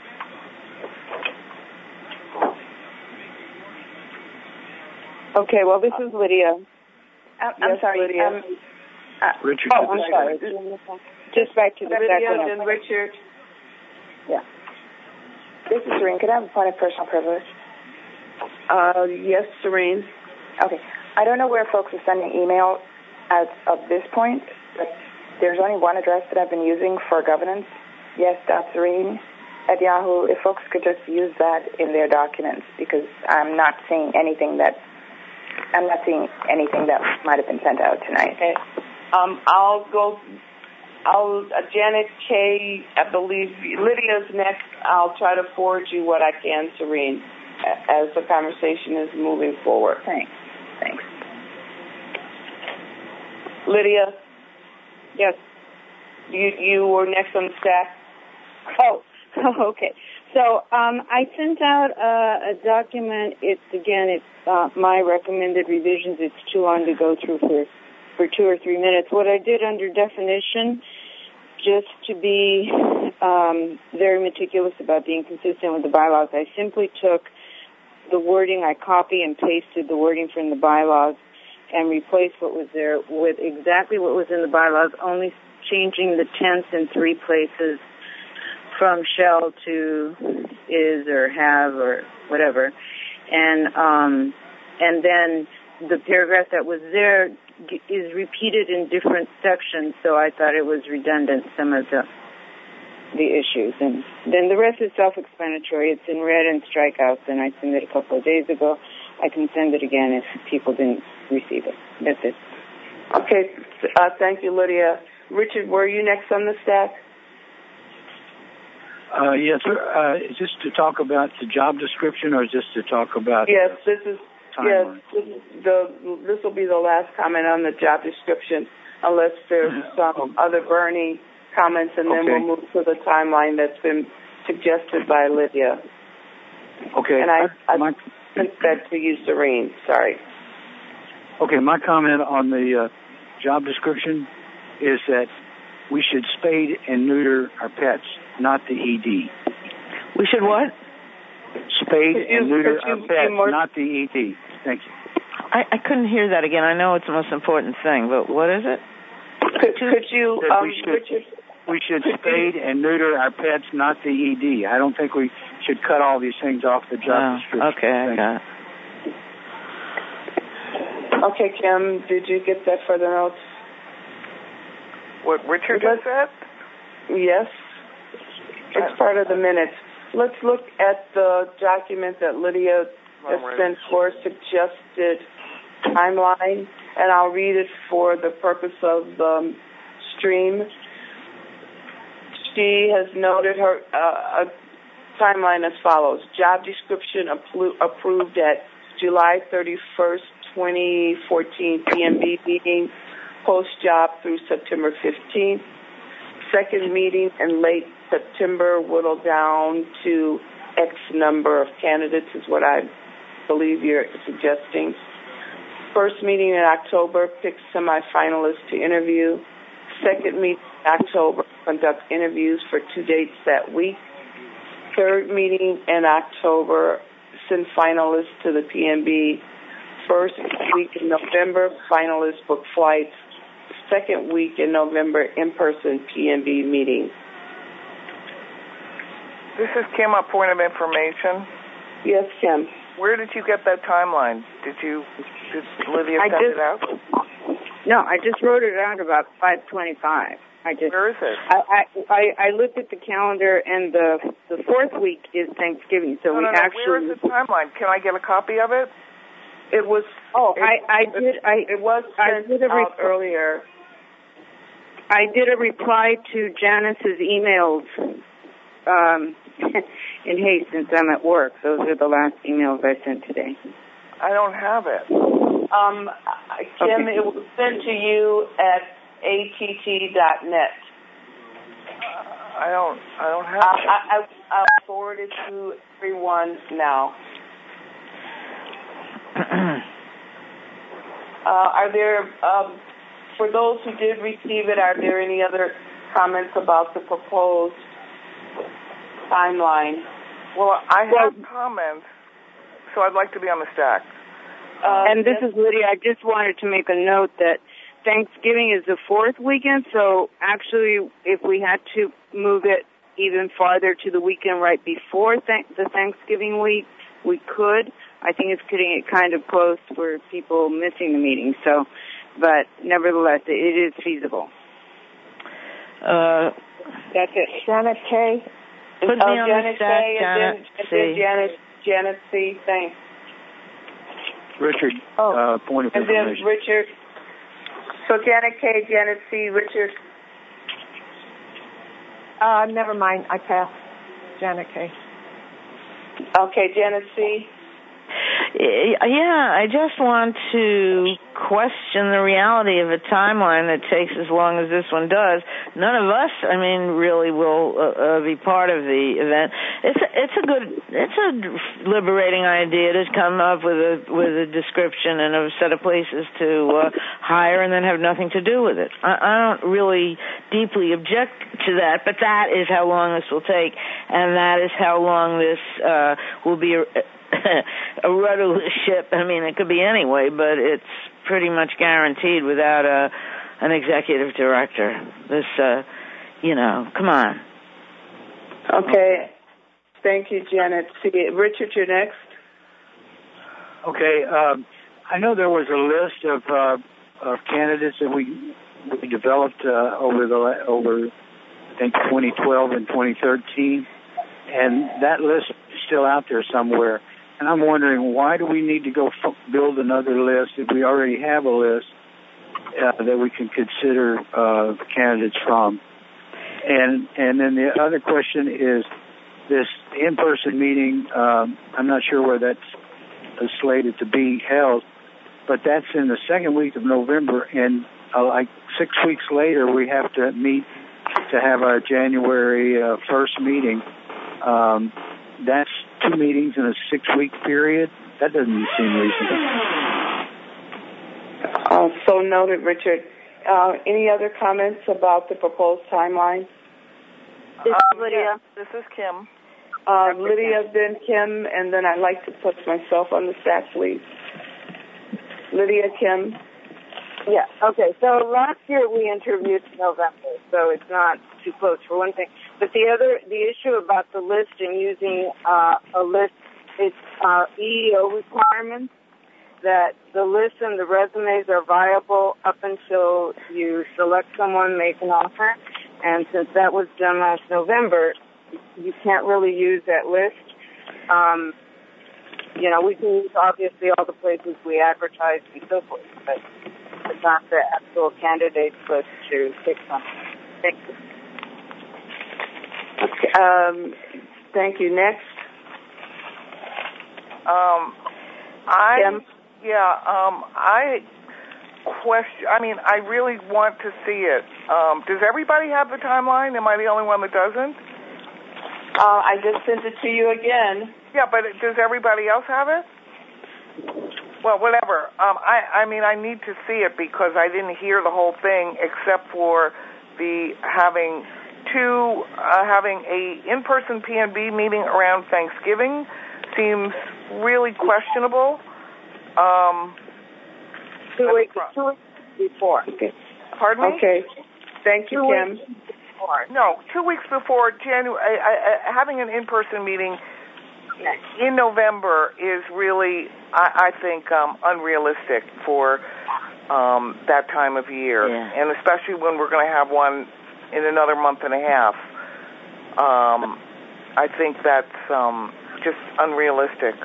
Okay, well, this is Lydia.
I'm, I'm
yes,
sorry.
Lydia.
Um, uh,
Richard.
Oh, I'm sorry. Just back to the
Lydia
second.
and Richard.
Yeah. This is Serene. Could I have a point of personal privilege?
Uh, yes, Serene.
Okay. I don't know where folks are sending email as of this point, but there's only one address that I've been using for governance. Yes, that's Serene at Yahoo. If folks could just use that in their documents, because I'm not seeing anything that I'm not seeing anything that might have been sent out tonight.
Okay. Um, I'll go. I'll uh, Janet K. I believe Lydia's next. I'll try to forward you what I can, Serene, as the conversation is moving forward.
Thanks. Thanks.
Lydia.
Yes.
You you were next on the stack.
Oh, okay. So um, I sent out uh, a document. It's again, it's uh, my recommended revisions. It's too long to go through for for two or three minutes. What I did under definition, just to be um, very meticulous about being consistent with the bylaws. I simply took the wording, I copy and pasted the wording from the bylaws and replaced what was there with exactly what was in the bylaws, only changing the tense in three places from shall to is or have or whatever. And um, and then the paragraph that was there is repeated in different sections, so I thought it was redundant, some of the the issues. And then the rest is self-explanatory. It's in red and strikeouts, and I sent it a couple of days ago. I can send it again if people didn't receive it. That's it.
Okay. Uh, thank you, Lydia. Richard, were you next on the stack?
Uh, yes, sir. Uh, is this to talk about the job description, or is this to talk about?
Yes, this is.
Timeline?
Yes, this, is the this will be the last comment on the job description, unless there's some other burning comments, and then
Okay.
we'll move to the timeline that's been suggested by Lydia.
Okay.
And I, I
my,
sent that to you, Serene. Sorry.
Okay, my comment on the uh, job description is that we should spade and neuter our pets, not the E D.
We should what?
Spade
Could you-
and neuter
could you
our
be
pets,
more-
not the E D. Thank you.
I, I couldn't hear that again. I know it's the most important thing, but what is it?
Could, could you,
That
um,
we should-
Richard?
We should spade and neuter our pets, not the E D. I don't think we should cut all these things off the job
Oh,
description.
okay, I
Thank
got it.
Okay, Kim, did you get that further notes?
What Richard just said?
Yes. It's part of the minutes. Let's look at the document that Lydia has sent for suggested timeline, and I'll read it for the purpose of the stream. She has noted her uh, a timeline as follows. Job description appro- approved at July thirty-first, twenty fourteen P M B meeting, post-job through September fifteenth. Second meeting in late September, whittled down to X number of candidates is what I believe you're suggesting. First meeting in October, pick semifinalists to interview. Second meeting in October, conduct interviews for two dates that week. Third meeting in October, send finalists to the P M B. First week in November, finalists book flights. Second week in November, in-person P M B meeting.
This is Kim, a point of information.
Yes, Kim.
Where did you get that timeline? Did you, did Lydia
I
send
just-
it out?
No, I just wrote it out about five twenty-five. I just.
Where is it?
I, I I I looked at the calendar, and the the fourth week is Thanksgiving, so
no,
we
no, no.
actually.
Where is the timeline? Can I get a copy of it?
It was.
Oh,
it,
I I did I
It was
I
sent
did a
out
repl-
earlier.
I did a reply to Janice's emails um, in haste since I'm at work. Those are the last emails I sent today.
I don't have it.
Um, Kim,
Okay.
it was sent to you at A T T dot net.
Uh, I don't. I don't have
I,
it.
I, I, I'll forward it to everyone now. uh, are there, um, for those who did receive it, are there any other comments about the proposed timeline?
Well, I have
Well-
comments, so I'd like to be on the stack.
Uh,
and this is Lydia. I just wanted to make a note that Thanksgiving is the fourth weekend, so actually if we had to move it even farther to the weekend right before th- the Thanksgiving week, we could. I think it's getting it kind of close for people missing the meeting, so, but nevertheless, it, it is feasible.
Uh,
That's it.
Janet K.
put me
uh,
on
Janet
the stack,
K,
Janet
and then, and
C.
then Janet, Janet C. Thanks.
Richard,
Oh.
uh, point of
And then
information.
Richard. So Janet K, Janet C, Richard.
Uh, never mind. I passed. Janet K.
Okay, Janet C.
Yeah, I just want to question the reality of a timeline that takes as long as this one does. None of us, I mean, really will uh, uh, be part of the event. It's a, it's a good, it's a liberating idea to come up with a with a description and a set of places to uh, hire, and then have nothing to do with it. I, I don't really deeply object to that, but that is how long this will take, and that is how long this uh, will be a, a rudderless ship. I mean, it could be anyway, but it's pretty much guaranteed without a an executive director. This, uh, you know, come on.
Okay. Thank you, Janet. See, Richard, you're next.
Okay. Um, I know there was a list of, uh, of candidates that we we developed uh, over the over I think twenty twelve and twenty thirteen, and that list is still out there somewhere. And I'm wondering, why do we need to go f- build another list if we already have a list uh, that we can consider uh, candidates from? And and then the other question is this in-person meeting. Um, I'm not sure where that's slated to be held, but that's in the second week of November, and uh, like six weeks later, we have to meet to have our January uh, first meeting. Um, that's two meetings in a six-week period. That doesn't seem reasonable.
Uh, so noted, Richard. Uh, any other comments about the proposed timeline?
This
um,
is Lydia.
Yeah, this is Kim.
Uh, Lydia, then Kim, and then I'd like to put myself on the stack, please. Lydia, Kim.
Yeah, okay. So last year we interviewed in November, so it's not too close for one thing. But the other, the issue about the list and using uh, a list, it's uh, E E O requirements, that the list and the resumes are viable up until you select someone, make an offer. And since that was done last November, you can't really use that list. Um, you know, we can use obviously all the places we advertise and so forth, but it's not the actual candidates list to pick from. Thank you.
Okay, um, thank you. Next.
Um, I
Kim?
yeah. Um, I question. I mean, I really want to see it. Um, does everybody have the timeline? Am I the only one that doesn't?
Uh, I just sent it to you again.
Yeah, but does everybody else have it? Well, whatever. Um, I, I mean, I need to see it because I didn't hear the whole thing except for the having two, uh, having a in-person P N B meeting around Thanksgiving seems really questionable. Um,
two weeks, two weeks before.
Okay.
Pardon me?
Okay. Thank you,
two
Kim.
Weeks before.
No, two weeks before January, I, I, I, having an in-person meeting in November is really, I, I think, um, unrealistic for um, that time of year,
yeah.
and especially when we're going to have one in another month and a half. Um, I think that's um, just unrealistic.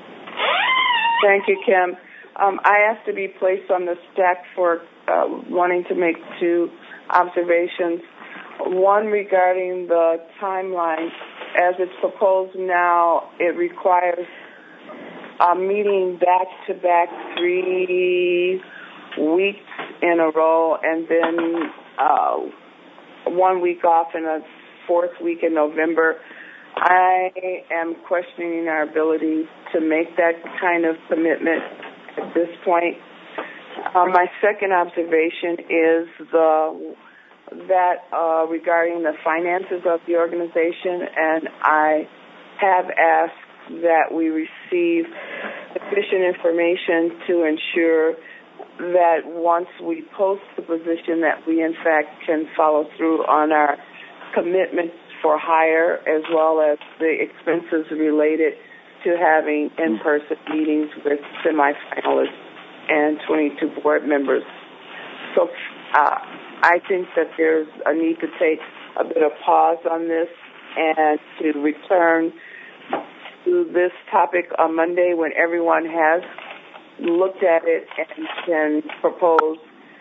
Thank you, Kim. Um, I asked to be placed on the stack for uh, wanting to make two observations. One regarding the timeline. As it's proposed now, it requires a meeting back-to-back three weeks in a row and then uh, one week off in a fourth week in November. I am questioning our ability to make that kind of commitment at this point. Uh, my second observation is the that uh, regarding the finances of the organization, and I have asked that we receive sufficient information to ensure that once we post the position that we in fact can follow through on our commitments for hire as well as the expenses related to having in-person meetings with semifinalists and twenty-two board members. So uh, I think that there's a need to take a bit of pause on this and to return to this topic on Monday when everyone has looked at it and can propose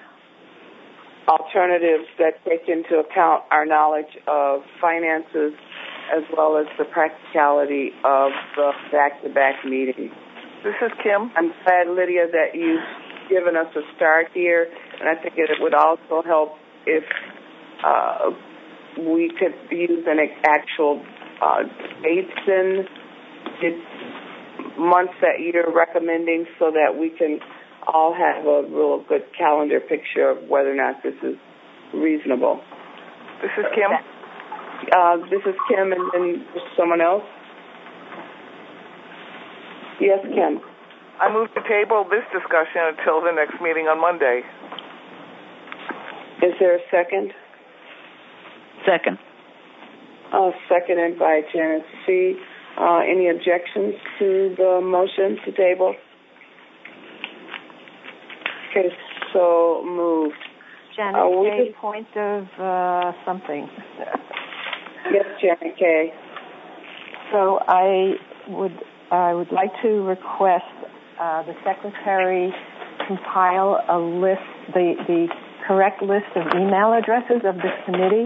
alternatives that take into account our knowledge of finances as well as the practicality of the back-to-back meetings.
This is Kim.
I'm glad, Lydia, that you've given us a start here, and I think it would also help if uh, we could use an actual uh, dates and months that you're recommending so that we can all have a real good calendar picture of whether or not this is reasonable.
This is Kim.
Uh, this is Kim, and then someone else. Yes, Kim.
I move to table this discussion until the next meeting on Monday.
Is there a second?
Second.
Uh, seconded by Janet C. Uh, any objections to the motion to table? Okay, so moved.
Janet
uh,
K.
just...
point of uh, something.
Yes, Janet K.
So I would I would like to request uh, the secretary compile a list, the the correct list of email addresses of this committee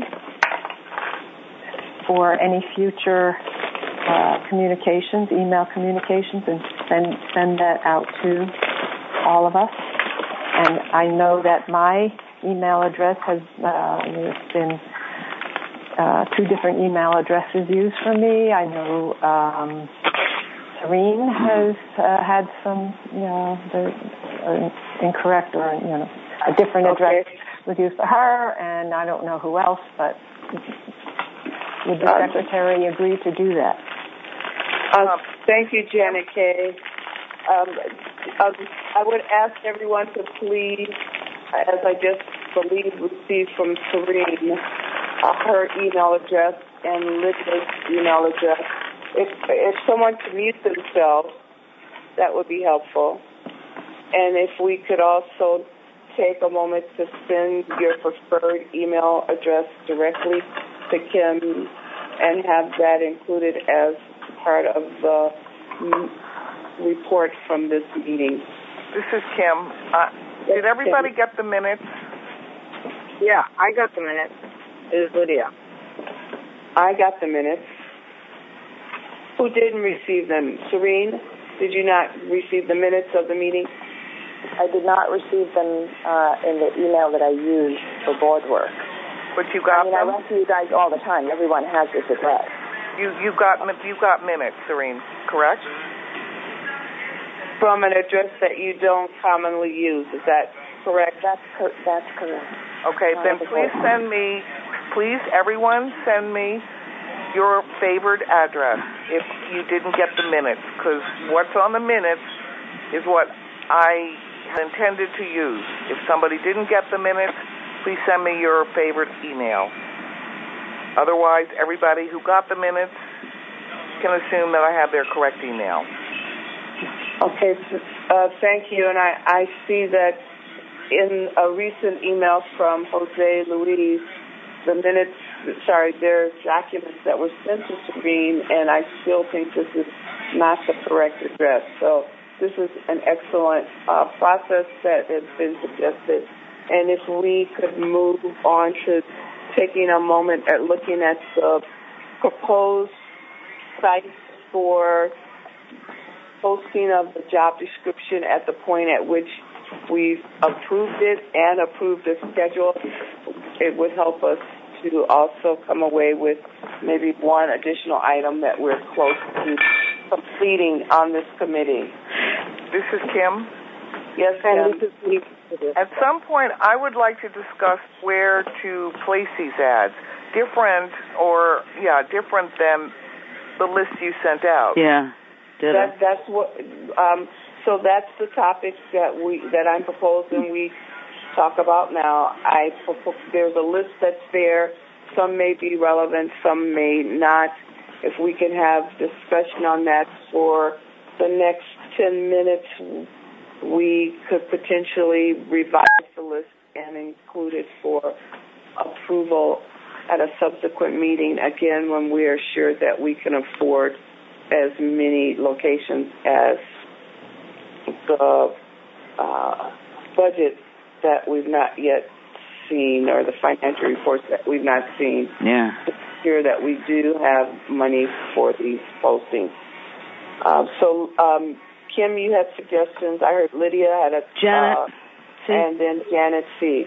for any future uh, communications, email communications, and send send that out to all of us. And I know that my email address has uh, there's been uh, two different email addresses used for me. I know um, Serene has uh, had some, you know, the uh, incorrect or you know a different address
okay.
was used for her, and I don't know who else, but. Would the secretary agree to do that?
Uh, thank you, Janet K. Um, I would ask everyone to please, as I just believe received from Serene, uh, her email address and Lydia's email address. If, if someone could mute themselves, that would be helpful. And if we could also take a moment to send your preferred email address directly to Kim and have that included as part of the report from this meeting.
This is Kim. Uh, did everybody
Kim.
get the minutes?
Yeah, I got the minutes. It is Lydia.
I got the minutes. Who didn't receive them? Serene, did you not receive the minutes of the meeting?
I did not receive them uh, in the email that I used for board work.
But you got
I mean,
them?
I write to you guys all the time. Everyone has this address.
You you got you got minutes, Serene, correct?
From an address that you don't commonly use, is that correct?
That's cor- that's correct.
Okay,
uh,
then please send me, please everyone send me your favored address if you didn't get the minutes, because what's on the minutes is what I intended to use. If somebody didn't get the minutes, please send me your favorite email. Otherwise, everybody who got the minutes can assume that I have their correct email.
Okay, uh, thank you. And I, I see that in a recent email from Jose Luis, the minutes, sorry, there are documents that were sent to Serene, and I still think this is not the correct address. So this is an excellent uh, process that has been suggested. And if we could move on to taking a moment at looking at the proposed sites for posting of the job description at the point at which we've approved it and approved the schedule, it would help us to also come away with maybe one additional item that we're close to completing on this committee.
This is Kim.
Yes, Kim. This is
At some point, I would like to discuss where to place these ads. Different or, yeah, different than the list you sent out.
Yeah.
That, that's what, um, so that's the topic that we, that I'm proposing we talk about now. I, there's a list that's there. Some may be relevant, some may not. If we can have discussion on that for the next ten minutes, we could potentially revise the list and include it for approval at a subsequent meeting, again, when we are sure that we can afford as many locations as the uh, budget that we've not yet seen or the financial reports that we've not seen.
Yeah.
To ensure that we do have money for these postings. Um, so, um, Kim, you had suggestions. I heard Lydia had a...
Janet
uh,
C.
And then Janet C.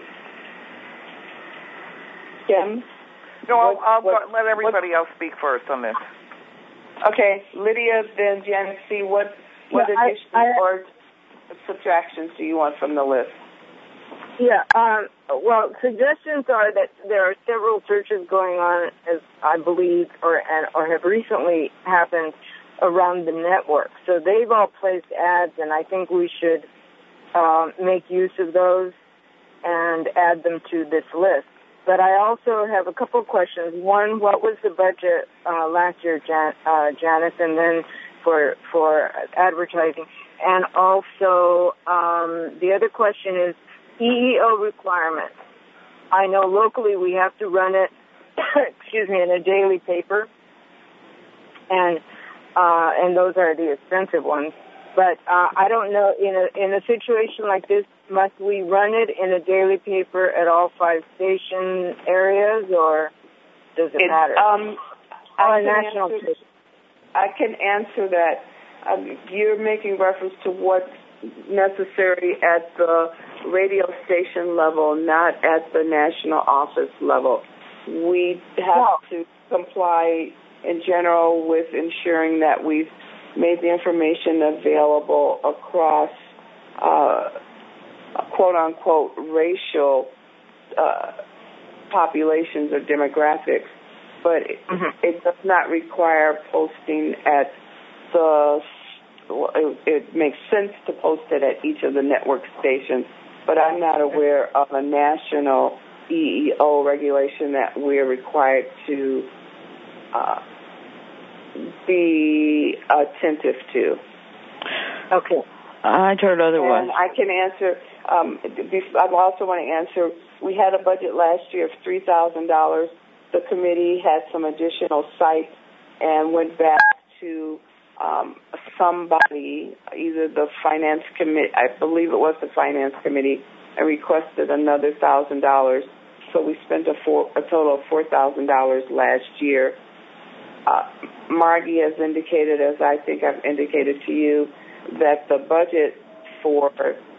Kim?
No, I'll,
what,
I'll
what,
let everybody
what,
else speak first on this.
Okay, Lydia, then Janet C. What, what
yeah,
additions
I, I,
or subtractions do you want from the list?
Yeah, um, well, suggestions are that there are several searches going on, as I believe, or and, or have recently happened around the network. So they've all placed ads, and I think we should um, make use of those and add them to this list. But I also have a couple of questions. One, what was the budget uh, last year, Jan- uh, Janice, and then for for advertising? And also, um, the other question is E E O requirements. I know locally we have to run it, excuse me, in a daily paper, and uh, and those are the expensive ones. But uh, I don't know, in a in a situation like this, must we run it in a daily paper at all five station areas, or does it, it matter?
Um, I,
can national
answer, I can answer that. Um, you're making reference to what's necessary at the radio station level, not at the national office level. We have
well,
to comply in general with ensuring that we've made the information available across uh, quote-unquote racial uh, populations or demographics, but it, mm-hmm. it does not require posting at the, it, it makes sense to post it at each of the network stations, but I'm not aware of a national E E O regulation that we're required to uh, be attentive to.
Okay. I'd heard otherwise.
And I can answer, um, I also want to answer, we had a budget last year of three thousand dollars. The committee had some additional sites and went back to um, somebody, either the finance committee, I believe it was the finance committee, and requested another one thousand dollars. So we spent a, four, a total of four thousand dollars last year. Uh, Margie has indicated, as I think I've indicated to you, that the budget for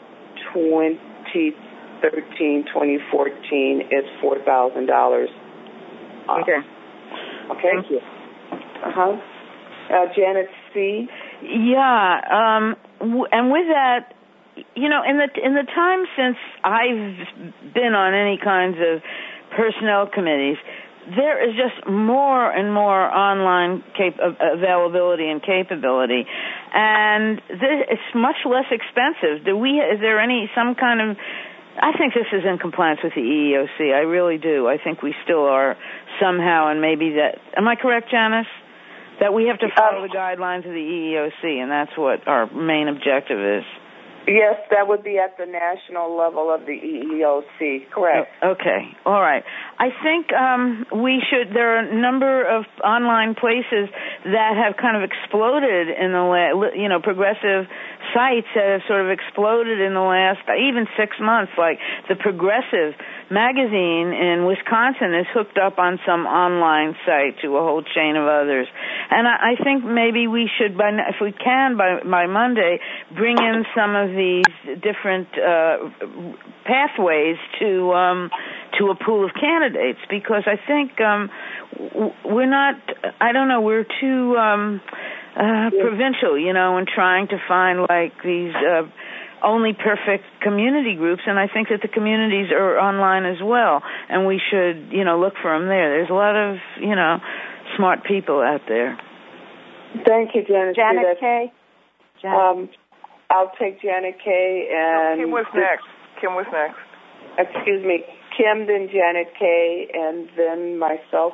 twenty thirteen twenty fourteen is four thousand dollars. Uh,
okay.
Okay?
Thank you.
Uh-huh. Uh, Janet C.
Yeah, um, w- and with that, you know, in the in the time since I've been on any kinds of personnel committees, there is just more and more online cap- availability and capability, and this, it's much less expensive. Do we? Is there any some kind of? I think this is in compliance with the E E O C. I really do. I think we still are somehow, and maybe that. Am I correct, Janice? That we have to follow um, the guidelines of the E E O C, and that's what our main objective is.
Yes, that would be at the national level of the E E O C, correct.
Okay, all right. I think um, we should, there are a number of online places that have kind of exploded in the last, you know, progressive sites that have sort of exploded in the last, even six months, like the Progressive magazine in Wisconsin is hooked up on some online site to a whole chain of others. And I, I think maybe we should, by, if we can, by, by Monday, bring in some of these different uh, pathways to um, to a pool of candidates, because I think um, we're not, I don't know, we're too um, uh, provincial, you know, in trying to find like these uh, only perfect community groups, and I think that the communities are online as well, and we should, you know, look for them there. There's a lot of, you know, smart people out there.
Thank you, Janet.
Janet K.
Janet. Um, I'll take Janet K. and
no, Kim was next. Kim was next.
Excuse me, Kim, then Janet K. and then myself.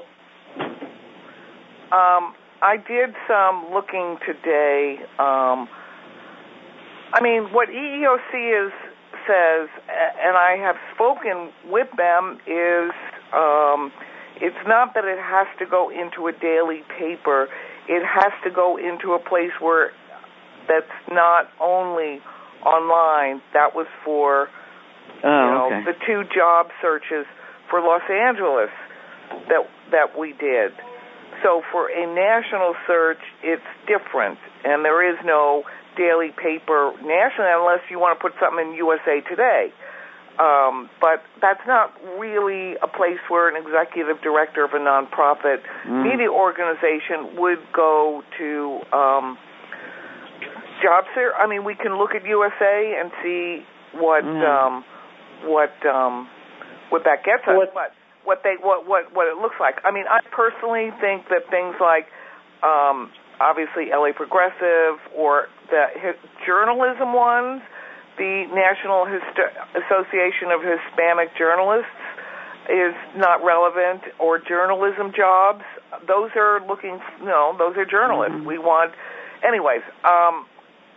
Um, I did some looking today. Um, I mean, what E E O C is says, and I have spoken with them, is um, it's not that it has to go into a daily paper. It has to go into a place where that's not only online. That was for
oh,
you know
okay.
the two job searches for Los Angeles that that we did. So for a national search, it's different, and there is no daily paper nationally unless you want to put something in U S A Today. Um, but that's not really a place where an executive director of a nonprofit mm. media organization would go to um, job search. I mean, we can look at U S A and see what mm. um, what um, what that gets us,
what,
but what they what, what what it looks like. I mean, I personally think that things like um, obviously L A Progressive or the hi- journalism ones, the National Hist- Association of Hispanic Journalists is not relevant, or journalism jobs. Those are looking, you know, those are journalists. Mm-hmm. We want, anyways. Um,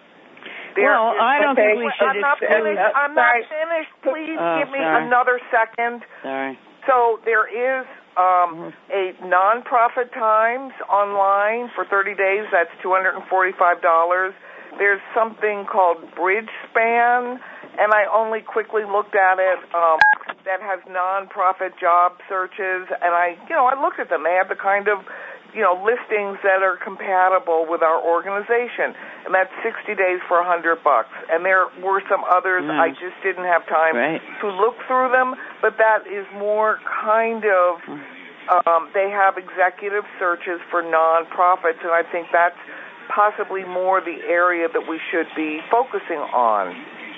well,
is,
I don't
okay,
think we should.
I'm not finished.
Uh,
I'm not finished. Please
oh,
give me
sorry.
another second.
Sorry.
So there is um, a Nonprofit Times online for thirty days. That's two hundred forty-five dollars. There's something called Bridgespan, and I only quickly looked at it. Um, that has nonprofit job searches, and I, you know, I looked at them. They have the kind of, you know, listings that are compatible with our organization, and that's sixty days for a hundred bucks. And there were some others. Mm. I just didn't have time
right.
to look through them, but that is more kind of. Um, they have executive searches for nonprofits, and I think that's possibly more the area that we should be focusing on.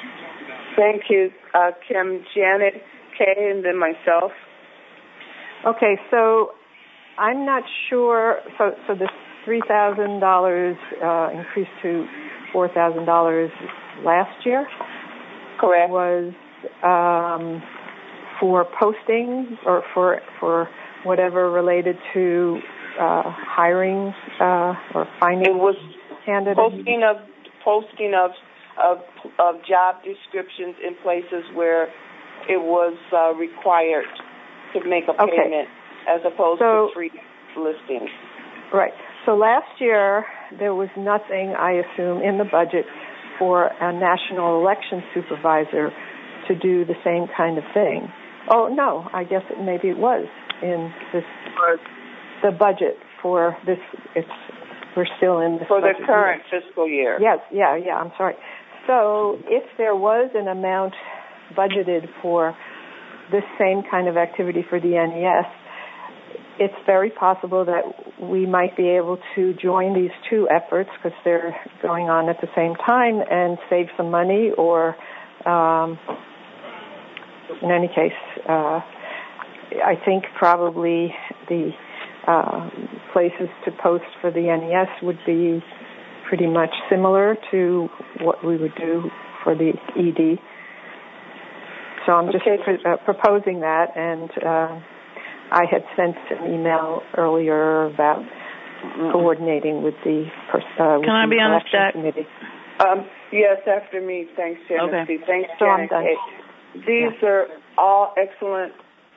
Thank you, uh, Kim. Janet, Kay, and then myself.
Okay, so I'm not sure. So, so this three thousand dollars uh, increased to four thousand dollars last year.
Correct.
Was um, for posting or for for whatever related to uh, hiring uh, or finding.
It was
candidates.
Posting of posting of of of job descriptions in places where it was uh, required to make a
okay.
payment as opposed
so,
to free listings.
Right. So last year there was nothing, I assume, in the budget for a national election supervisor to do the same kind of thing. Oh no, I guess it, maybe it was in this the budget for this. It's we're still in this
for the
budget
current
year.
fiscal year.
Yes, yeah, yeah. I'm sorry. So if there was an amount budgeted for this same kind of activity for the N E S, it's very possible that we might be able to join these two efforts because they're going on at the same time and save some money, or um, in any case, uh, I think probably the uh, places to post for the N E S would be pretty much similar to what we would do for the E D. So I'm just
okay.
pr- uh, proposing that, and uh, I had sent an email earlier about coordinating with the pers- uh, with
Can I
the
be on the stack?
committee.
Um, yes, after me. Thanks, Janet.
Okay.
Thanks,
so
Janet.
I'm done.
These yeah. are all excellent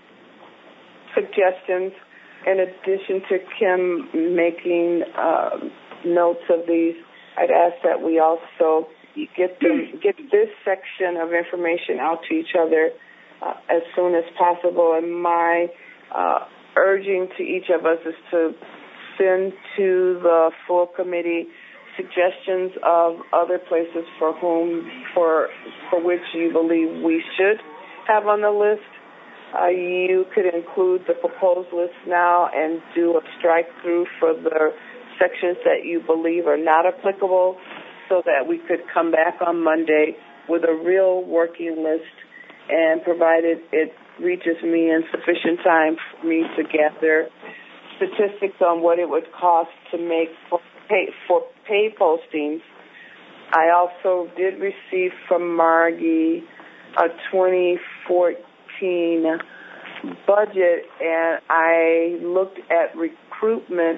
suggestions. In addition to Kim making uh, notes of these, I'd ask that we also get the, get this section of information out to each other uh, as soon as possible. And my uh, urging to each of us is to send to the full committee suggestions of other places for whom, for for which you believe we should have on the list. Uh, you could include the proposed list now and do a strike through for the sections that you believe are not applicable, so that we could come back on Monday with a real working list, and provided it reaches me in sufficient time for me to gather statistics on what it would cost to make for pay, for pay postings. I also did receive from Margie a twenty fourteen budget, and I looked at recruitment,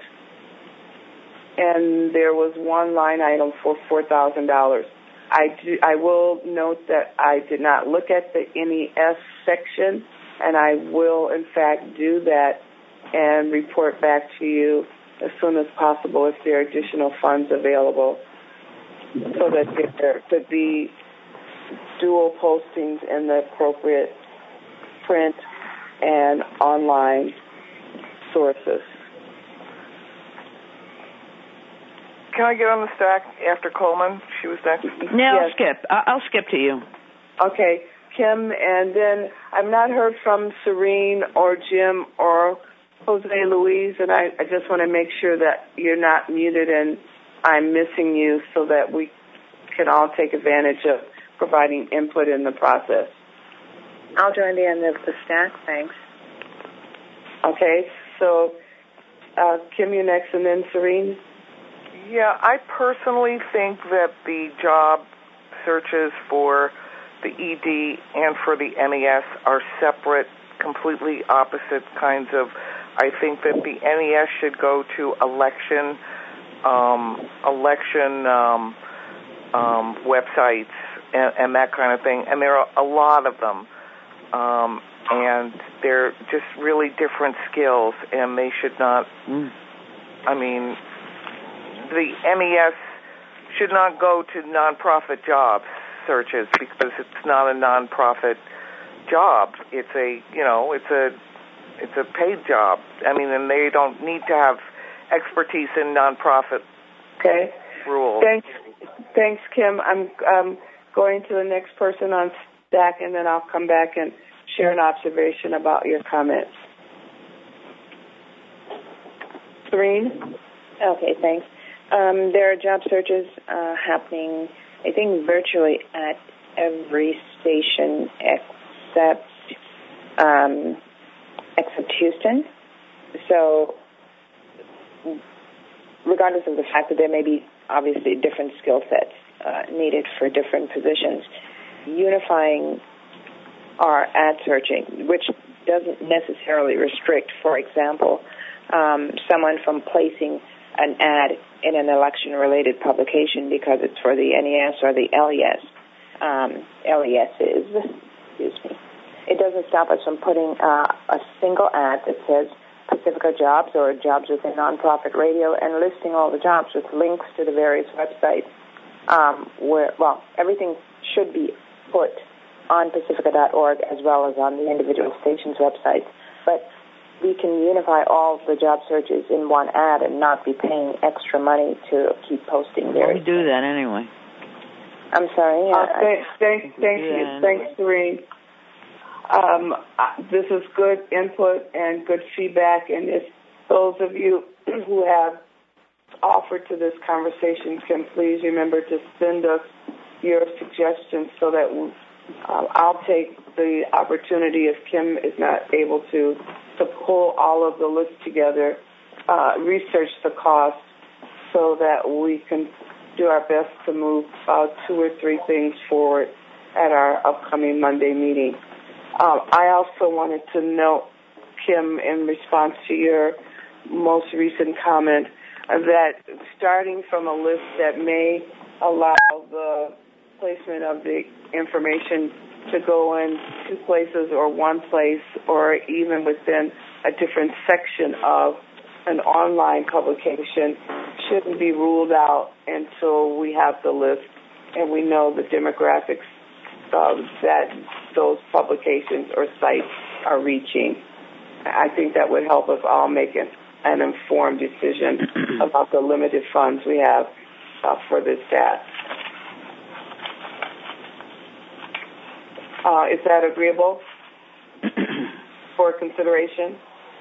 and there was one line item for four thousand dollars. I, do, I will note that I did not look at the N E S section, and I will, in fact, do that and report back to you as soon as possible if there are additional funds available, so that there could be dual postings in the appropriate print and online sources.
Can I get on the stack after Coleman? She was next.
No,
yes.
I'll skip. I'll skip to you.
Okay, Kim, and then I've not heard from Serene or Jim or Jose Luis, and I, I just want to make sure that you're not muted and I'm missing you, so that we can all take advantage of providing input in the process.
I'll join the end of the stack. Thanks.
Okay, so uh, Kim, you next, and then Serene.
Yeah, I personally think that the job searches for the E D and for the N E S are separate, completely opposite kinds of. I think that the N E S should go to election, um, election um, um, websites and, and that kind of thing, and there are a lot of them, um, and they're just really different skills, and they should not. Mm. I mean, the N E S should not go to nonprofit jobs searches because it's not a nonprofit job. It's a, you know, it's a, it's a paid job. I mean, and they don't need to have expertise in nonprofit
okay.
rules.
Thanks, thanks, Kim. I'm um, going to the next person on stack, and then I'll come back and share an observation about your comments. Serene?
Okay, thanks. Um, there are job searches uh, happening, I think, virtually at every station except um, except Houston. So, regardless of the fact that there may be obviously different skill sets uh, needed for different positions, unifying our ad searching, which doesn't necessarily restrict, for example, um, someone from placing an ad in an election-related publication because it's for the N E S or the L E S. Um, L E S is, excuse me. It doesn't stop us from putting uh, a single ad that says Pacifica Jobs or Jobs within Nonprofit Radio and listing all the jobs with links to the various websites um, where, well, everything should be put on Pacifica dot org as well as on the individual stations' websites. But we can unify all the job searches in one ad and not be paying extra money to keep posting there.
We do that anyway.
I'm sorry.
Uh, thanks, thanks, thank you.
Anyway.
Thanks, Serene. Um, uh, this is good input and good feedback, and if those of you who have offered to this conversation can please remember to send us your suggestions so that we, uh, I'll take the opportunity if Kim is not able to to pull all of the lists together, uh, research the cost so that we can do our best to move uh, two or three things forward at our upcoming Monday meeting. Um, I also wanted to note, Kim, in response to your most recent comment, uh, that starting from a list that may allow the placement of the information to go in two places or one place or even within a different section of an online publication shouldn't be ruled out until we have the list and we know the demographics uh, that those publications or sites are reaching. I think that would help us all make an, an informed decision about the limited funds we have uh, for this task. Uh, is that agreeable for consideration?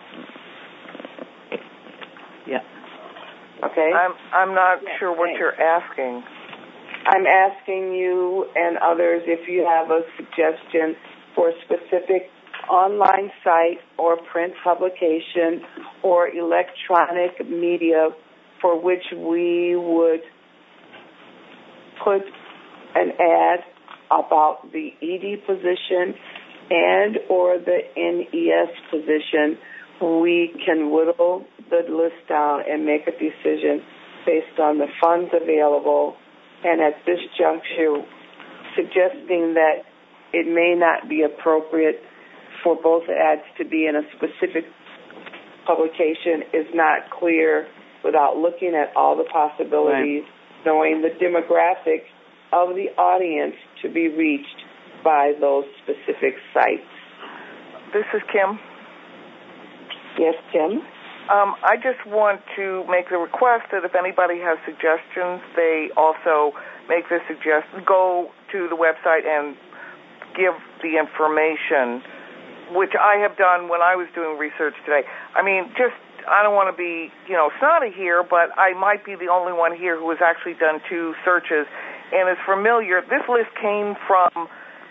Yeah.
Okay.
I'm I'm not
Yeah,
sure what
thanks.
you're asking.
I'm asking you and others if you have a suggestion for a specific online site or print publication or electronic media for which we would put an ad about the E D position and or the N E S position. We can whittle the list down and make a decision based on the funds available, and at this juncture suggesting that it may not be appropriate for both ads to be in a specific publication is not clear without looking at all the possibilities, right. Knowing the demographics of the audience to be reached by those specific sites.
This is Kim.
Yes, Kim?
Um, I just want to make the request that if anybody has suggestions, they also make the suggestion, go to the website and give the information, which I have done when I was doing research today. I mean, just, I don't want to be, you know, snotty here, but I might be the only one here who has actually done two searches and is familiar. This list came from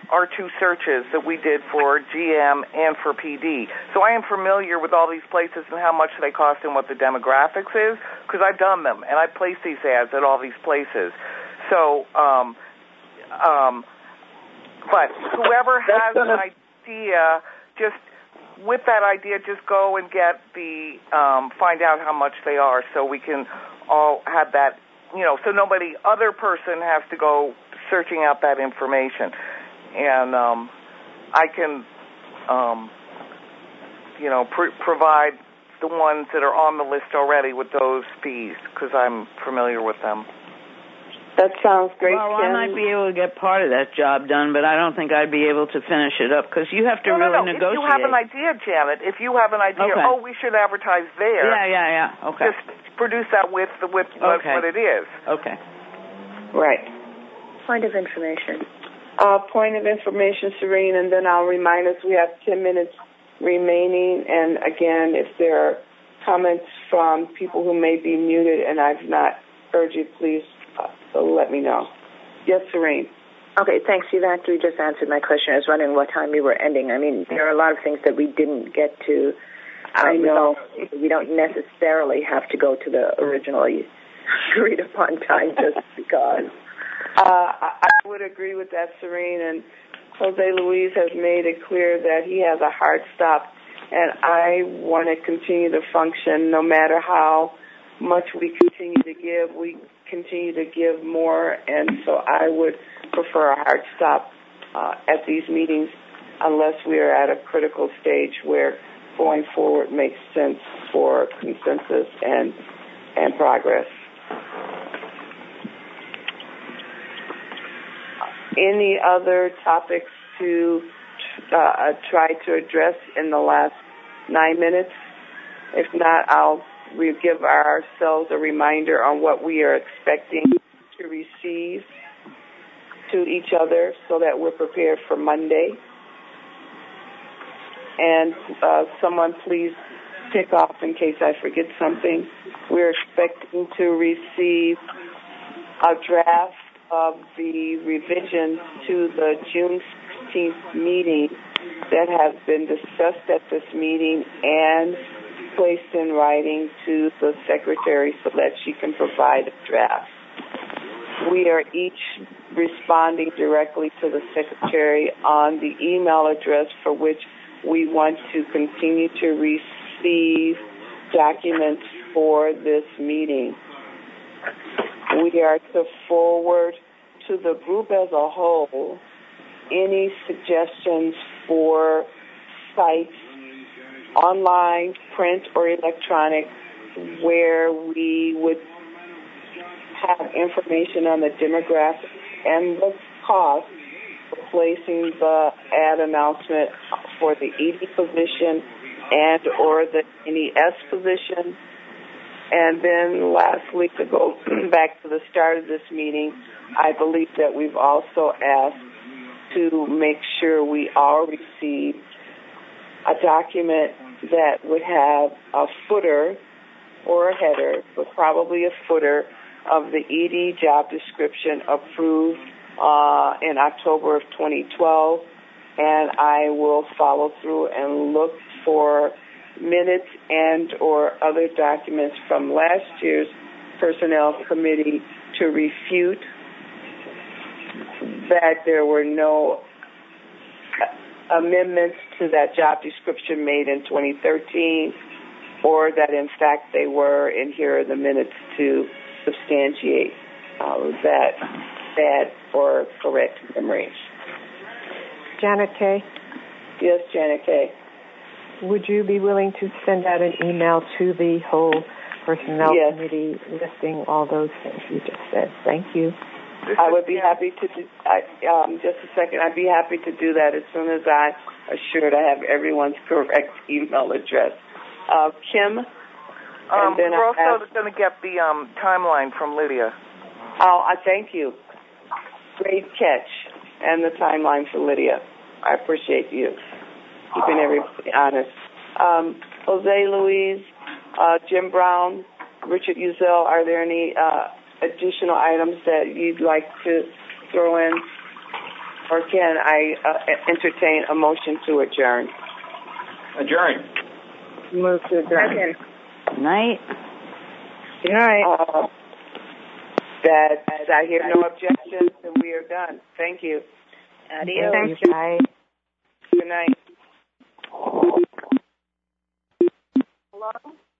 our two searches that we did for G M and for P D. So I am familiar with all these places and how much they cost and what the demographics is, because I've done them, and I place these ads at all these places. So, um, um, but whoever has an idea, just with that idea, just go and get the, um, find out how much they are so we can all have that, you know, so nobody, other person has to go searching out that information. And um, I can, um, you know, pr- provide the ones that are on the list already with those fees because I'm familiar with them.
That sounds great,
Well,
Kim.
I might be able to get part of that job done, but I don't think I'd be able to finish it up because you have to
no,
really
no, no.
negotiate.
If you have an idea, Janet, if you have an idea,
okay.
oh, we should advertise there.
Yeah, yeah, yeah. Okay.
Just produce that with with what,
okay.
what it is.
Okay.
Right.
Point of information.
Uh, point of information, Serene, and then I'll remind us we have ten minutes remaining. And again, if there are comments from people who may be muted and I've not heard you, please uh, let me know. Yes, Serene.
Okay, thanks. You've actually just answered my question. I was wondering what time we were ending. I mean, there are a lot of things that we didn't get to. Um,
I know.
We don't necessarily have to go to the originally agreed upon time just because.
Uh, I would agree with that, Serene, and Jose Luis has made it clear that he has a hard stop, and I want to continue to function no matter how much we continue to give. We continue to give more, and so I would prefer a hard stop uh, at these meetings unless we are at a critical stage where going forward makes sense for consensus and and progress. Any other topics to uh, try to address in the last nine minutes? If not, I'll we'll give ourselves a reminder on what we are expecting to receive to each other so that we're prepared for Monday. And uh, someone please pick off in case I forget something. We're expecting to receive a draft of the revisions to the June sixteenth meeting that has been discussed at this meeting and placed in writing to the secretary so that she can provide a draft. We are each responding directly to the secretary on the email address for which we want to continue to receive documents for this meeting. We are to forward to the group as a whole any suggestions for sites, online, print, or electronic, where we would have information on the demographics and the cost for placing the ad announcement for the E D position and or the N E S position. And then lastly, to go back to the start of this meeting, I believe that we've also asked to make sure we all receive a document that would have a footer or a header, but probably a footer of the E D job description approved uh, in October of twenty twelve. And I will follow through and look for minutes and or other documents from last year's Personnel Committee to refute that there were no amendments to that job description made in twenty thirteen, or that in fact they were, and here are the minutes to substantiate uh, that bad or correct memory.
Janet Kay?
Yes, Janet Kay.
Would you be willing to send out an email to the whole Personnel
yes.
Committee listing all those things you just said? Thank you.
I would be happy to do, I, um, just a second, I'd be happy to do that as soon as I assured I have everyone's correct email address. Uh, Kim?
Um,
and then
we're
I
also going to get the um, timeline from Lydia.
Oh, I thank you. Great catch. And the timeline for Lydia. I appreciate you keeping everybody honest. Um, Jose Luis, uh, Jim Brown, Richard Uzel, are there any uh, additional items that you'd like to throw in? Or can I uh, entertain a motion to adjourn?
Adjourn.
Move to adjourn.
Second.
Good night.
Good night.
Uh, that I hear no objections, and we are done. Thank you.
Adios.
Thank you. Bye.
Good night.
Hello?